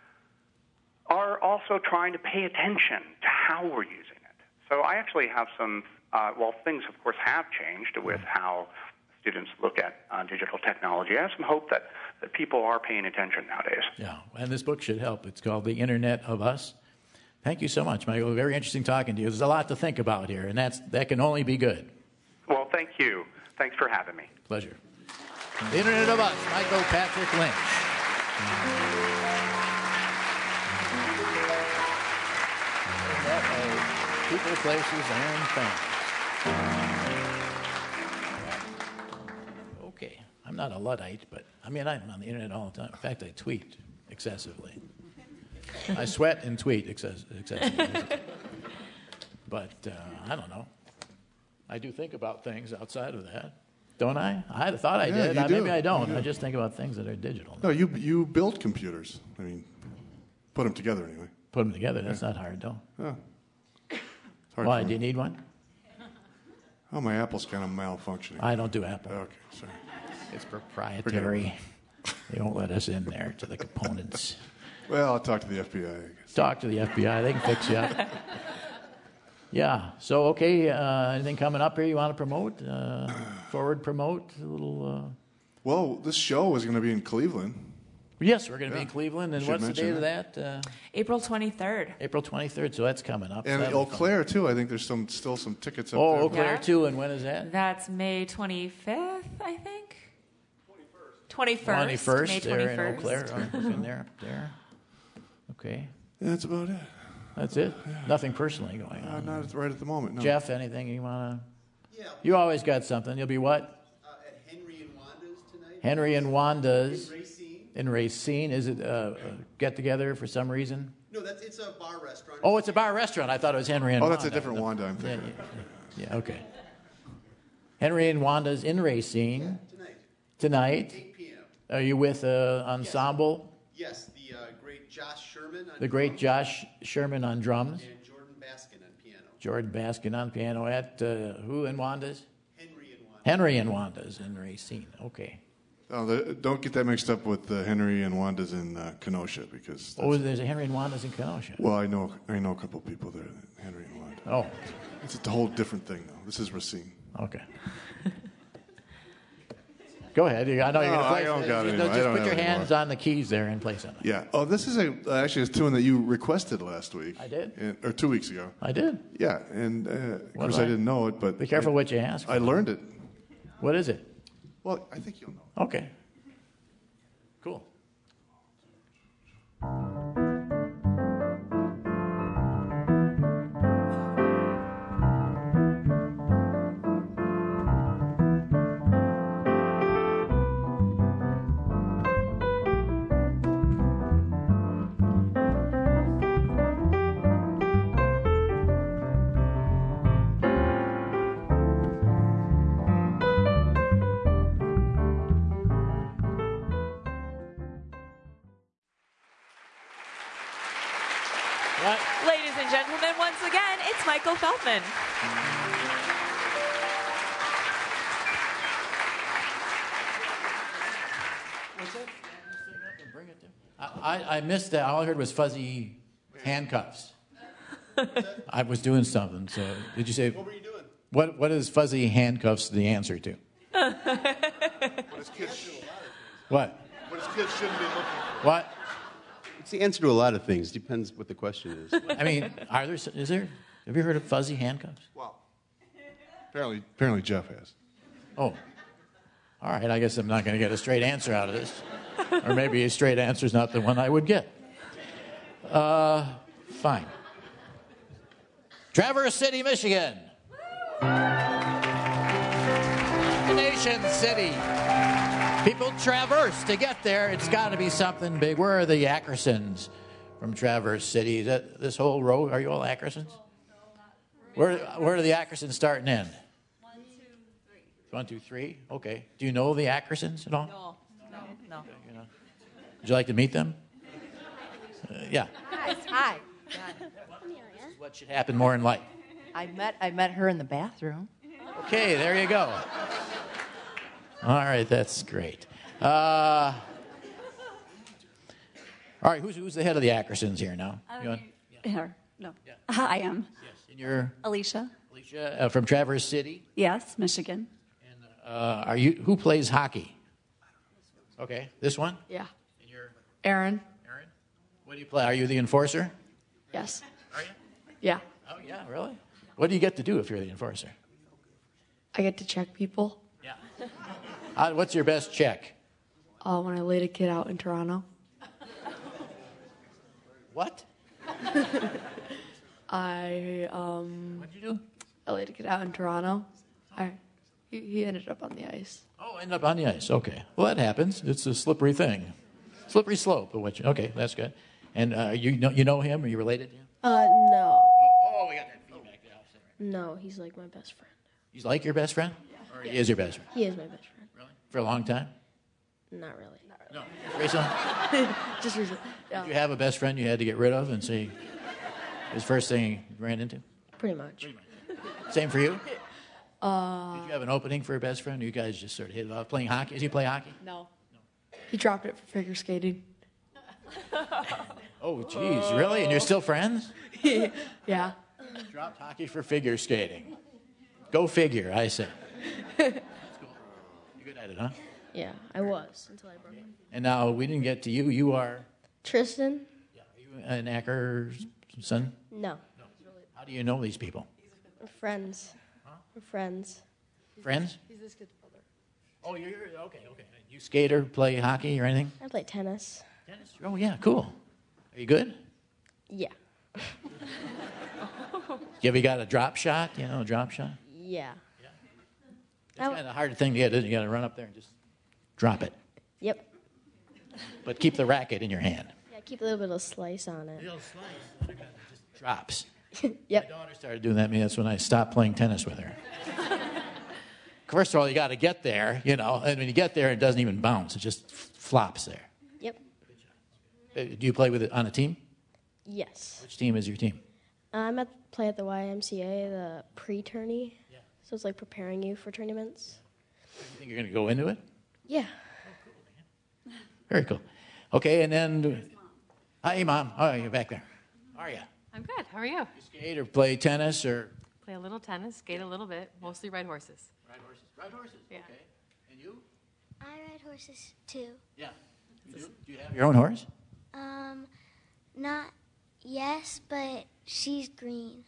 are also trying to pay attention to how we're using it. So I actually have some, uh, well, things, of course, have changed with how students look at uh, digital technology. I have some hope that, that people are paying attention nowadays. Yeah, and this book should help. It's called The Internet of Us. Thank you so much, Michael. Very interesting talking to you. There's a lot to think about here, and that's that can only be good. Well, thank you. Thanks for having me. Pleasure. The Internet of Us, Michael Patrick Lynch. People, places, and things. Okay, I'm not a Luddite, but I mean, I'm on the internet all the time. In fact, I tweet excessively. I sweat and tweet excess- excessively. But uh, I don't know. I do think about things outside of that, don't I? I thought I Yeah, did. you I, do. maybe I don't. You do. I just think about things that are digital. No, you you build computers. I mean, put them together anyway. Put them together. That's Yeah. not hard, though. Yeah. It's hard Why? for Do you me. need one? Oh, my Apple's kind of malfunctioning. I don't do Apple. Okay, sorry. It's proprietary. They won't let us in there to the components. Well, I'll talk to the F B I, I guess. Talk to the F B I. They can fix you up. Yeah. So, okay, uh, anything coming up here you want to promote? Uh, forward promote? A little... Uh... Well, this show is going to be in Cleveland. Yes, we're going to Yeah. be in Cleveland. And Should what's the mention date of that? Uh, April twenty-third. April twenty-third, so that's coming up. And That'll Eau be fun. Claire, too. I think there's some still some tickets up Oh, there. Eau Claire, Yeah. too. And when is that? That's May twenty-fifth, I think. twenty-first. twenty-first. May there in Eau twenty-first. Claire. Oh, looking there, up there. Okay. Yeah, that's about it. That's it? Nothing personally going Uh, on. not at- right at the moment, no. Jeff, anything you want to... Yeah. You always got something. You'll be what? Uh, at Henry and Wanda's tonight. Henry and Wanda's. In Racine. In Racine. Is it a get-together for some reason? No, that's it's a bar restaurant. Oh, it's a bar restaurant. I thought it was Henry and Oh, Wanda. that's a different Wanda I'm Yeah, thinking. yeah, yeah, okay. Henry and Wanda's in Racine. Tonight. Tonight. eight p.m. Are you with uh, ensemble? Yes, the uh, great Josh Sherman. On The great drums Josh Sherman on drums. And Jordan Baskin on piano. Jordan Baskin on piano at uh, who in Wanda's? Henry and Wanda. Henry and Wanda's in Racine. Okay. Oh, the, don't get that mixed up with uh, Henry and Wanda's in uh, Kenosha because. Oh, that's- there's a Henry and Wanda's in Kenosha. Well, I know I know a couple of people there, Henry and Wanda. Oh. It's a whole different thing, though. This is Racine. Okay. Go ahead. I know you're No, going to play. I don't got it Just anymore. I don't put your have it hands anymore. on the keys there and play something. Yeah. Oh, this is a actually a tune that you requested last week. I did? And- or two weeks ago. I did. Yeah, and uh, of What course do I I- didn't know it, but Be careful I, what you ask. I learned it. What is it? Well, I think you'll know. Okay. Cool. Ladies and gentlemen, once again, it's Michael Feldman. What's that? Bring it to. I, I, I missed that. All I heard was fuzzy handcuffs. I was doing something. So did you say? What were you doing? What What is fuzzy handcuffs the answer to? What is kids should What? What is kids shouldn't be looking for? What? It's the answer to a lot of things. Depends what the question is. I mean, are there? Is there? Have you heard of fuzzy handcuffs? Well, apparently, apparently Jeff has. Oh. All right. I guess I'm not going to get a straight answer out of this, or maybe a straight answer is not the one I would get. Uh, fine. Traverse City, Michigan. Nation City. People traverse to get there. It's got to be something big. Where are the Ackersons from Traverse City? Is that this whole row? Are you all Ackersons? Where Where do the Ackersons start and end? One, two, three. One, two, three. Okay. Do you know the Ackersons at all? No. No. No. You know. Would you like to meet them? Uh, yeah. Hi. Hi. What should happen more in life? I met I met her in the bathroom. Okay, there you go. All right, that's great. Uh, all right, who's who's the head of the Ackersons here now? You want- Her. No. I am. Yes. And you're Alicia. Alicia uh, from Traverse City. Yes, Michigan. Uh, are you? Who plays hockey? Okay, this one. Yeah. And you're Aaron. Aaron. What do you play? Are you the enforcer? Yes. Are you? Yeah. Oh yeah, really? What do you get to do if you're the enforcer? I get to check people. Yeah. Uh, what's your best check? Uh, when I laid a kid out in Toronto. What? I um. What'd you do? I laid a kid out in Toronto. I he, he ended up on the ice. Oh, end up on the ice. Okay. Well, that happens. It's a slippery thing. Slippery slope. Of what you, okay, that's good. And uh, you know you know him? Are you related to him? Uh, no. Oh, we got that feedback there. No, he's like my best friend. He's like your best friend? Or he is your best friend? He is my best friend. Really? For a long time? Not really. No. Recently? Just recently. Yeah. Did you have a best friend you had to get rid of and see his first thing you ran into? Pretty much. Same for you? Uh, Did you have an opening for a best friend? Or you guys just sort of hit it off playing hockey? Does he play hockey? no. He dropped it for figure skating. Oh, geez, really? And you're still friends? Yeah. Dropped hockey for figure skating. Go figure, I say. That's cool. You're good at it, huh? Yeah, I was until I broke it. And now we didn't get to you. You are Tristan? an Acker's son? No. How do you know these people? We're friends. We're friends. Friends? He's this kid's brother. Oh, you're okay, okay. You skate or play hockey or anything? I play tennis. Tennis? Oh, yeah, cool. Are you good? Yeah. You ever got a drop shot? You know, a drop shot? Yeah. It's kind of a hard thing to get, isn't it? You got to run up there and just drop it. Yep. But keep the racket in your hand. Yeah, keep a little bit of slice on it. Little slice. It just drops. Yep. My daughter started doing that. I mean, that's when I stopped playing tennis with her. First of all, you got to get there, you know, and when you get there, it doesn't even bounce. It just flops there. Yep. Uh, Do you play with it on a team? Yes. Which team is your team? I'm at play at the Y M C A, the pre-tourney. Yeah. So it's like preparing you for tournaments. You think you're going to go into it? Yeah. Very cool. Okay, and then, hi, Mom. Oh, you're back there. How are you? I'm good. How are you? Skate or play tennis or? Play a little tennis, skate a little bit, mostly ride horses. Ride horses. Ride horses. Yeah. Okay. And you? I ride horses too. Yeah. You do? Do you have your own horse? Um, not yes, but she's green.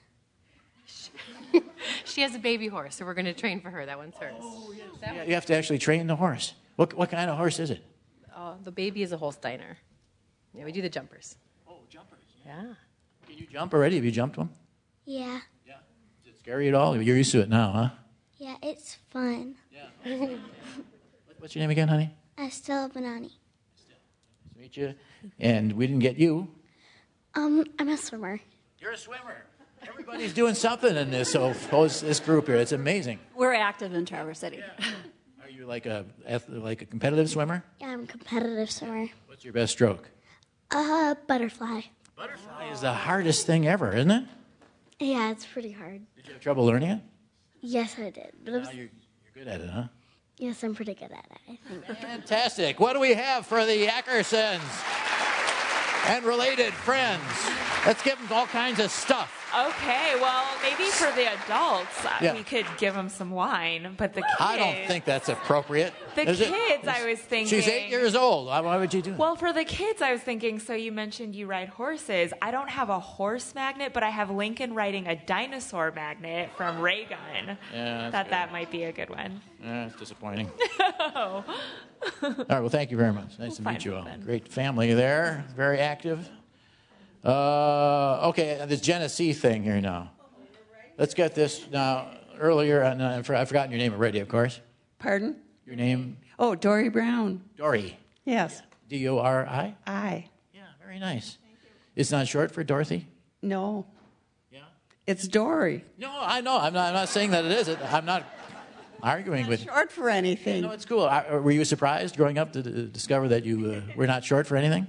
She has a baby horse, so we're going to train for her. That one's hers. Oh, yes. Yeah, you have to actually train the horse. What what kind of horse is it? Uh, the baby is a Holsteiner. Yeah, we do the jumpers. Oh, jumpers. Yeah. Can you jump already? Have you jumped one? Yeah. Is it scary at all? You're used to it now, huh? Yeah, it's fun. Yeah. What's your name again, honey? Estelle Bonani. Nice to meet you. And we didn't get you. Um, I'm a swimmer. You're a swimmer. Everybody's doing something in this so this group here. It's amazing. We're active in Traverse City. Are you like a like a competitive swimmer? Yeah, I'm a competitive swimmer. What's your best stroke? Uh, butterfly. Butterfly is the hardest thing ever, isn't it? Yeah, it's pretty hard. Did you have trouble learning it? Yes, I did. But it was, Now you're, you're good at it, huh? yes, I'm pretty good at it, I think. Fantastic. What do we have for the Ackersons and related friends? Let's give them all kinds of stuff. Okay, well, maybe for the adults, uh, Yeah. we could give them some wine, but the kids... I don't think that's appropriate. The Is it? kids, I was thinking... She's eight years old. Why, why would you do that? Well, for the kids, I was thinking, so you mentioned you ride horses. I don't have a horse magnet, but I have Lincoln riding a dinosaur magnet from Ray Gun. Yeah, that's Thought good. that might be a good one. Yeah, it's disappointing. Oh. All right, well, thank you very much. Nice to We'll meet you all. find one then. Great family there, very active. Uh, okay, this Genesee thing here now. Let's get this now. Earlier, and uh, I've forgotten your name already, of course. Pardon? Your name? Oh, Dory Brown. Dory. Yes. D O R I? I. Yeah, very nice. It's not short for Dorothy? No. Yeah. It's Dory. No, I know. I'm not, I'm not saying that it isn't. I'm not arguing with you. Short for anything. No, it's cool. I, were you surprised growing up to d- discover that you uh, were not short for anything?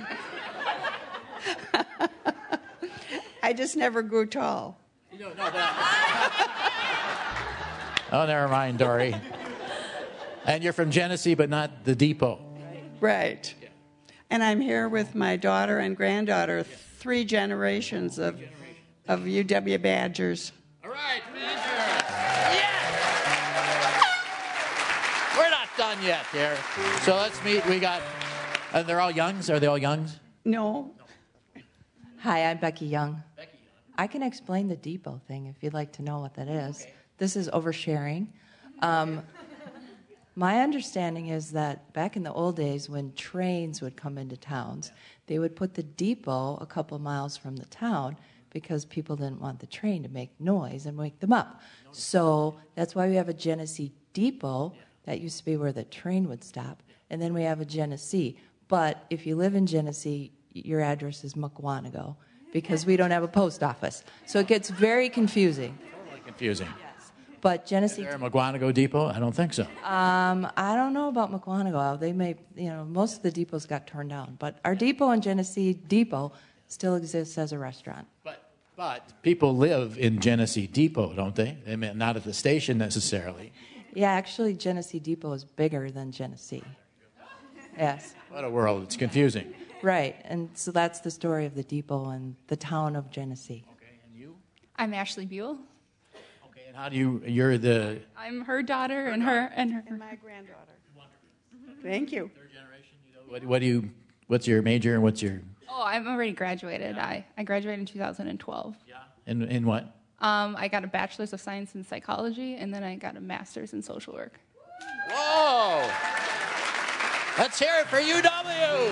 I just never grew tall. No, no, but Oh, never mind, Dory. And you're from Genesee, but not the depot. Right. And I'm here with my daughter and granddaughter, three generations of of U W Badgers. All right, Badgers. Yes! We're not done yet here. So let's meet. We got, and they're all youngs? Are they all youngs? No. Hi, I'm Becky Young. Becky Young. I can explain the depot thing if you'd like to know what that is. Okay. This is oversharing. Um, my understanding is that back in the old days when trains would come into towns, they would put the depot a couple miles from the town because people didn't want the train to make noise and wake them up. So that's why we have a Genesee depot. That used to be where the train would stop. And then we have a Genesee. But if you live in Genesee, your address is Mukwonago because we don't have a post office. So it gets very confusing. Totally confusing. But Genesee... Is there a Mukwonago depot? I don't think so. Um, I don't know about Mukwonago. They may, you know, most of the depots got torn down. But our depot in Genesee Depot still exists as a restaurant. But but people live in Genesee Depot, don't they? I mean, not at the station necessarily. Yeah, actually, Genesee Depot is bigger than Genesee. Yes. What a world. It's confusing. Right. And so that's the story of the depot and the town of Genesee. Okay, and you? I'm Ashley Buell. Okay, and how do you, you're the... I'm her daughter and her and her. And my granddaughter. Thank you. Third generation, you know, what, what do you, what's your major and what's your... Oh, I'm already graduated. I, I graduated in two thousand twelve. Yeah. In, in what? Um, I got a bachelor's of science in psychology, and then I got a master's in social work. Whoa! Let's hear it for U W!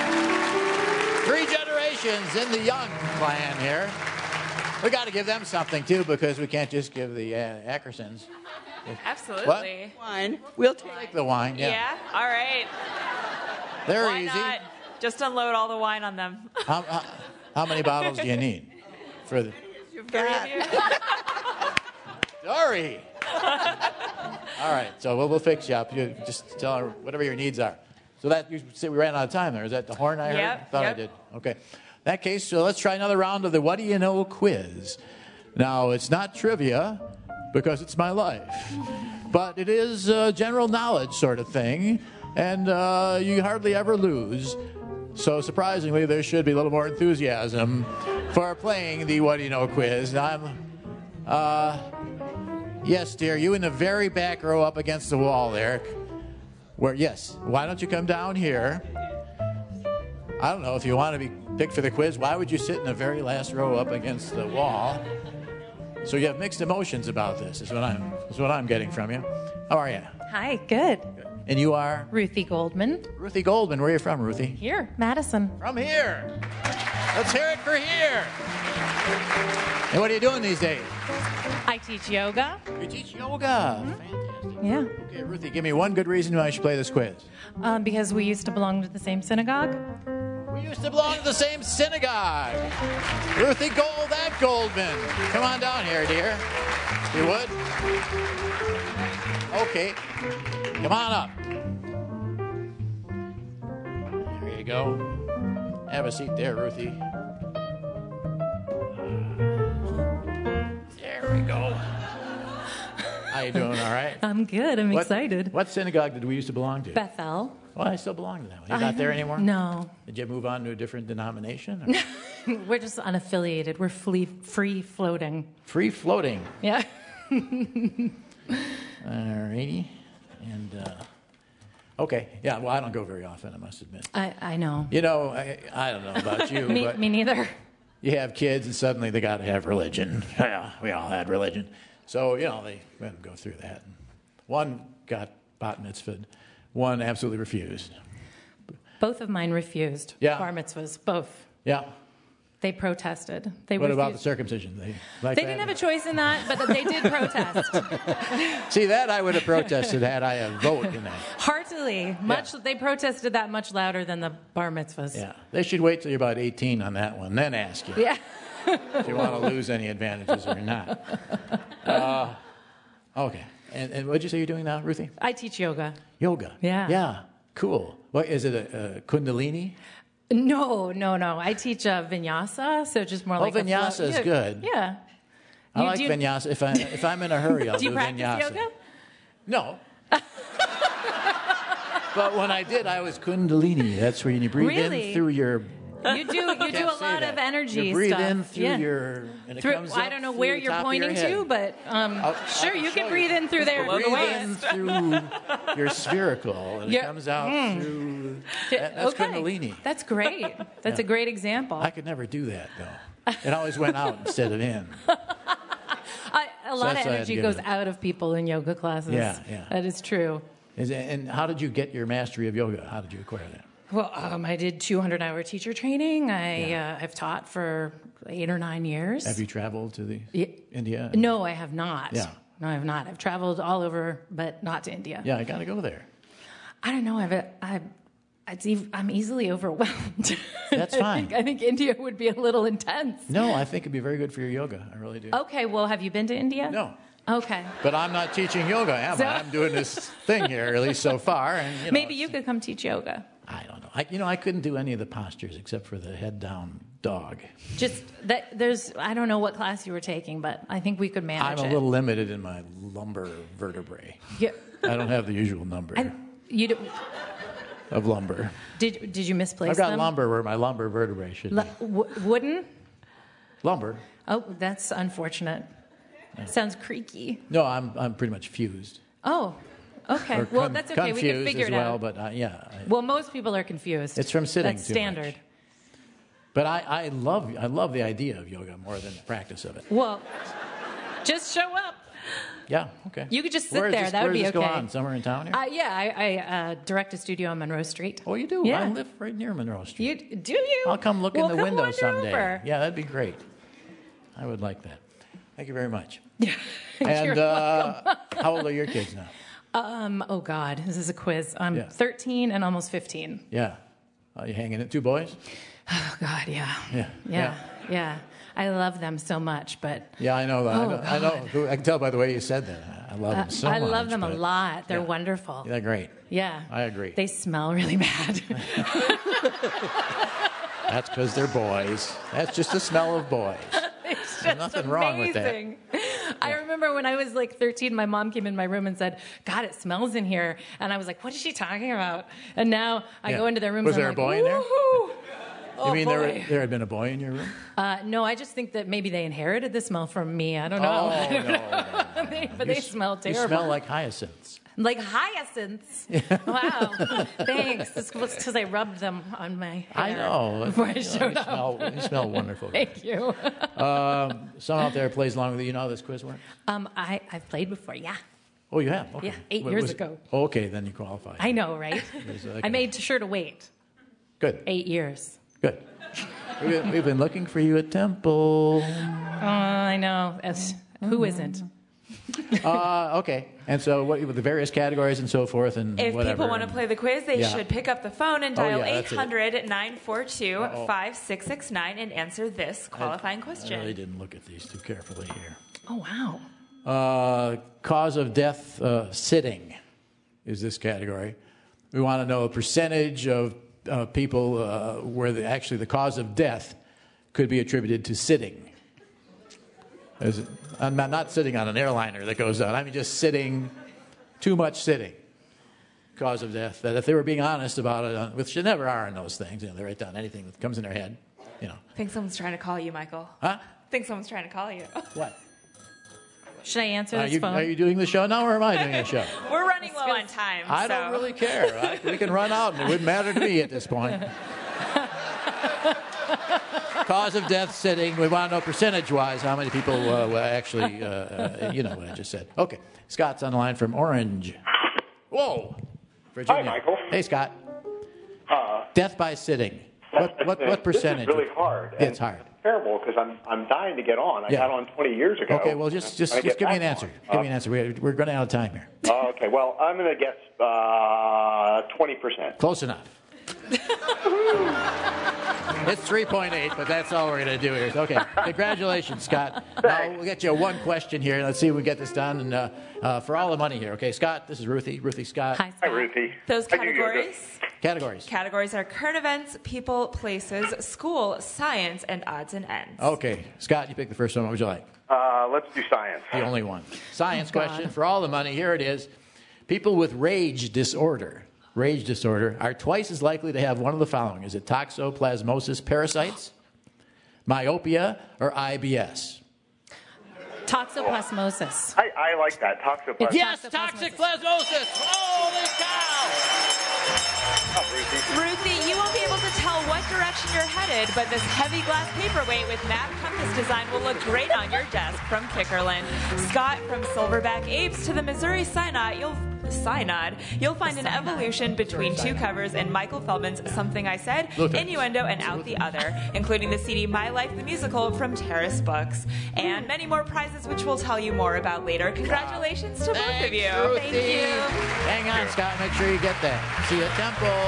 Three generations in the Young clan here. We got to give them something, too, because we can't just give the uh, Ackersons. Absolutely. What? Wine. We'll take Take the wine, yeah. Yeah? All right. They're Why easy. not? Just unload all the wine on them. How, how, how many bottles do you need? For the... Three of you? Sorry. All right, so we'll, we'll fix you up. You just tell her whatever your needs are. So that you said we ran out of time there. Is that the horn I heard? Yep, Thought yep. I did. Okay. In that case, so let's try another round of the What Do You Know quiz. Now, it's not trivia because it's my life, but it is a general knowledge sort of thing, and uh, you hardly ever lose. So surprisingly, there should be a little more enthusiasm for playing the What Do You Know quiz. Now, I'm, uh, yes, dear, you in the very back row up against the wall there. Where, yes, why don't you come down here? I don't know if you want to be picked for the quiz. Why would you sit in the very last row up against the wall? So you have mixed emotions about this, is what I'm, is what I'm getting from you. How are you? Hi, good. And you are? Ruthie Goldman. Ruthie Goldman. Where are you from, Ruthie? Here, Madison. From here. Let's hear it for here. And what are you doing these days? I teach yoga. You teach yoga. Mm-hmm. Fantastic. Yeah. Okay, Ruthie, give me one good reason why I should play this quiz. Um, because we used to belong to the same synagogue. We used to belong to the same synagogue. Ruthie Gold and Goldman. Come on down here, dear. You would? Okay. Come on up. There you go. Have a seat there, Ruthie. you doing? All right? I'm good. I'm What- excited. What synagogue did we used to belong to? Bethel. Well, I still belong to that one. You're I not there know. anymore? No. Did you move on to a different denomination? or- We're just unaffiliated. We're free, free floating. Free floating. Yeah. All righty. And, uh, okay. Yeah, well, I don't go very often, I must admit. I, I know. You know, I, I don't know about you, me, but me neither. you have kids and suddenly they got to have religion. Yeah, we all had religion. So, you know, they let them go through that. One got bat mitzvahed. One absolutely refused. Both of mine refused. Yeah. Bar mitzvahs, both. Yeah. They protested. They What refused. about the circumcision? They, like They that? didn't have a choice in that, but they did protest. See, that I would have protested had I a vote in that. Heartily. Much. They protested that much louder than the bar mitzvahs. Yeah. They should wait till you're about eighteen on that one, then ask you Yeah. if you want to lose any advantages or not. Uh, okay. And, and what did you say you're doing now, Ruthie? I teach yoga. Yoga. Yeah. Yeah. Cool. What is it? A, a Kundalini? No, no, no. I teach uh, vinyasa, so just more Oh, like a vinyasa flow- is yeah, good. Yeah. I You- like do you- vinyasa. If I if I'm in a hurry, I'll do you do practice vinyasa. yoga? No. But when I did, I was Kundalini. That's where you breathe Really? in through your. You do. You Can't do a say lot that. of energy You breathe stuff. in through yeah. your. And it Through- comes I up don't know through where the you're top of your pointing head. to, but um, I'll- sure, I can you show can breathe in through there. Breathe Go in west. through your spherical, and Yeah. it comes out Mm. through. That, that's Okay. Kundalini. That's great. That's Yeah. a great example. I could never do that though. It always went out instead of in. I, a lot that's of why I had to energy give goes it- out of people in yoga classes. Yeah, yeah. That is true. Is it, and how did you get your mastery of yoga? How did you acquire that? Well, um, I did two hundred hour teacher training. I uh, I've taught for eight or nine years. Have you traveled to the Yeah. India? No, I have not. Yeah. No, I have not. I've traveled all over, but not to India. Yeah, I got to go there. I don't know. I've, I've, it's ev- I'm easily overwhelmed. That's I fine. think, I think India would be a little intense. No, I think it'd be very good for your yoga. I really do. Okay, well, have you been to India? No. Okay. But I'm not teaching yoga, am So- I? I'm doing this thing here, at least so far. And you know, Maybe you could come teach yoga. I don't know. I, you know, I couldn't do any of the postures except for the head down dog. Just that there's, I don't know what class you were taking, but I think we could manage I'm a it. little limited in my lumbar vertebrae. Yeah. I don't have the usual number And you do, of lumbar. did did you misplace I've got them? lumbar where my lumbar vertebrae should L- be. w- wooden? Lumbar? Oh, that's unfortunate. Sounds creaky. No, I'm I'm pretty much fused. Oh, okay. Or well, con- that's okay. We can confused figure as it well, out. but uh, yeah. I- Well, most people are confused. It's from sitting That's too much. standard. But I, I love I love the idea of yoga more than the practice of it. Well, just show up. Yeah, okay. You could just sit Where does there. this- That would where be does this okay. go on? Somewhere in town here? Uh, yeah, I, I uh, direct a studio on Monroe Street. Oh, you do? Yeah. I live right near Monroe Street. You do you? I'll come look Well, in the come window wander someday. over. Yeah, that'd be great. I would like that. Thank you very much. You're And uh, welcome. how old are your kids now? Um, oh God, this is a quiz. I'm Yeah. thirteen and almost fifteen. Yeah. Are you hanging in? Two boys? Oh God, yeah. Yeah. Yeah, yeah. I love them so much, but Yeah, I know that. I, Oh, know, I know. I can tell by the way you said that. I love uh, them so I much. love them a but lot. They're wonderful. They're great. Yeah. I agree. They smell really bad. That's because they're boys. That's just the smell of boys. It's There's just nothing wrong with that. amazing. I remember when I was like thirteen, my mom came in my room and said, God, it smells in here. And I was like, what is she talking about? And now I Yeah. go into their rooms Was and there I'm a boy like, in there? woohoo. Oh, you mean there, boy. there had been a boy in your room? Uh, no, I just think that maybe they inherited the smell from me. I don't know. Oh, I don't no, know. They- but You they s- smell You terrible. smell like hyacinths. Like hyacinths. Wow. Thanks. This was because I rubbed them on my hair I know. before I You know, showed you up. smell, you smell wonderful. Thank you. Um, someone out there plays along with you. You know how this quiz works? Um, I, I've played before, yeah. Oh, you have? Okay. Yeah, eight What years was- ago. Okay, then you qualify. I know, right? There's, uh, I made sure to wait. Good. Eight years. Good. We've been, we've been looking for you at Temple. Oh, I know. As, who isn't? Uh, okay. And so what with the various categories and so forth and If whatever. people want to play the quiz, they Yeah. should pick up the phone and Oh, dial yeah, eight that's it. hundred, nine four two, Uh-oh. five six six nine and answer this qualifying I question. really didn't look at these too carefully here. Oh, wow. Uh, cause of death uh, sitting is this category. We want to know a percentage of uh, people uh, where the, actually the cause of death could be attributed to sitting. Is it, I'm not, not sitting on an airliner that goes down. I mean, just sitting, too much sitting, cause of death. That if they were being honest about it, uh, which they never are in those things, you know, they write down anything that comes in their head, you know. I think someone's trying to call you, Michael. Huh? I think someone's trying to call you. What? Should I answer Are this you, phone? are you doing the show now, or am I doing the show? We're running low on time. I so. don't really care. I, we can run out, and it wouldn't matter to me at this point. Cause of death sitting. We want to know percentage-wise how many people uh, were actually, uh, uh, you know what I just said. Okay. Scott's on the line from Orange. Whoa. Virginia. Hi, Michael. Hey, Scott. Uh, Death by sitting. What what, what percentage? This is really hard. Yeah, it's hard. Terrible because I'm I'm dying to get on. I Yeah. got on twenty years ago. Okay, well, just just, I'm just gonna give me get an back answer. on. Give me an answer. We're, we're running out of time here. Uh, okay, well, I'm going to guess uh, twenty percent. Close enough. It's three point eight, but that's all we're going to do here. Okay, congratulations, Scott. Now we'll get you one question here. Let's see if we get this done. And uh, uh, for all the money here, okay, Scott, this is Ruthie. Ruthie Scott. Hi, Hi, Ruthie. Those How do you do categories? Categories. Categories are current events, people, places, school, science, and odds and ends. Okay, Scott, you pick the first one. What would you like? Uh, let's do science. The only one. Science God. question for all the money. Here it is. People with rage disorder, rage disorder, are twice as likely to have one of the following. Is it toxoplasmosis parasites, myopia, or I B S? Toxoplasmosis. I, I like that. Toxoplasmosis. Yes, toxoplasmosis. Holy cow! Ruthie, you won't be able to tell what direction you're headed, but this heavy glass paperweight with map compass design will look great on your desk from Kickerland. Scott, from Silverback Apes to the Missouri Synod, you'll Synod, you'll find an evolution between two covers in Michael Feldman's Something I Said, Luther. Innuendo, and Out the Other, including the C D My Life the Musical from Terrace Books, and many more prizes which we'll tell you more about later. Congratulations to both of you. Ruthie. Thank you. Hang on, Scott. Make sure you get that. See you at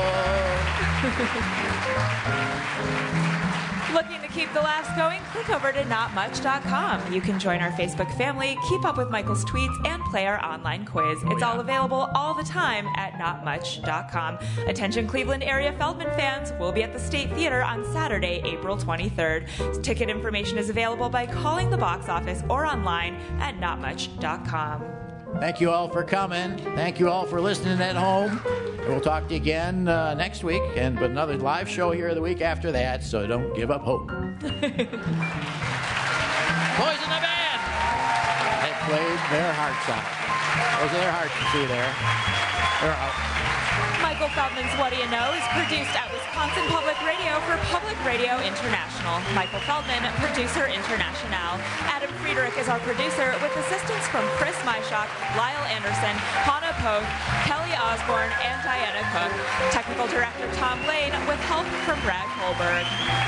Temple. Looking to keep the laughs going? Click over to not much dot com. You can join our Facebook family, keep up with Michael's tweets, and play our online quiz. It's all available all the time at not much dot com. Attention Cleveland area Feldman fans, we'll be at the State Theater on Saturday, April twenty-third. Ticket information is available by calling the box office or online at not much dot com. Thank you all for coming. Thank you all for listening at home. We'll talk to you again uh, next week, and but another live show here the week after that, so don't give up hope. Poison the Band! They played their hearts out. Those are their hearts you see there. They're out. Michael Feldman's What Do You Know is produced at Wisconsin Public Radio for Public Radio International. Michael Feldman, producer international. Adam Friedrich is our producer with assistance from Chris Myshak, Lyle Anderson, Hannah Pogue, Kelly Osborne, and Diana Cook. Technical director Tom Lane with help from Brad Holberg.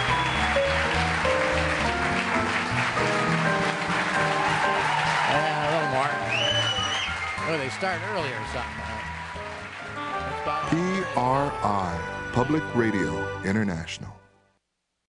Yeah, a little more. Oh, they start earlier or something. P R I, Public Radio International.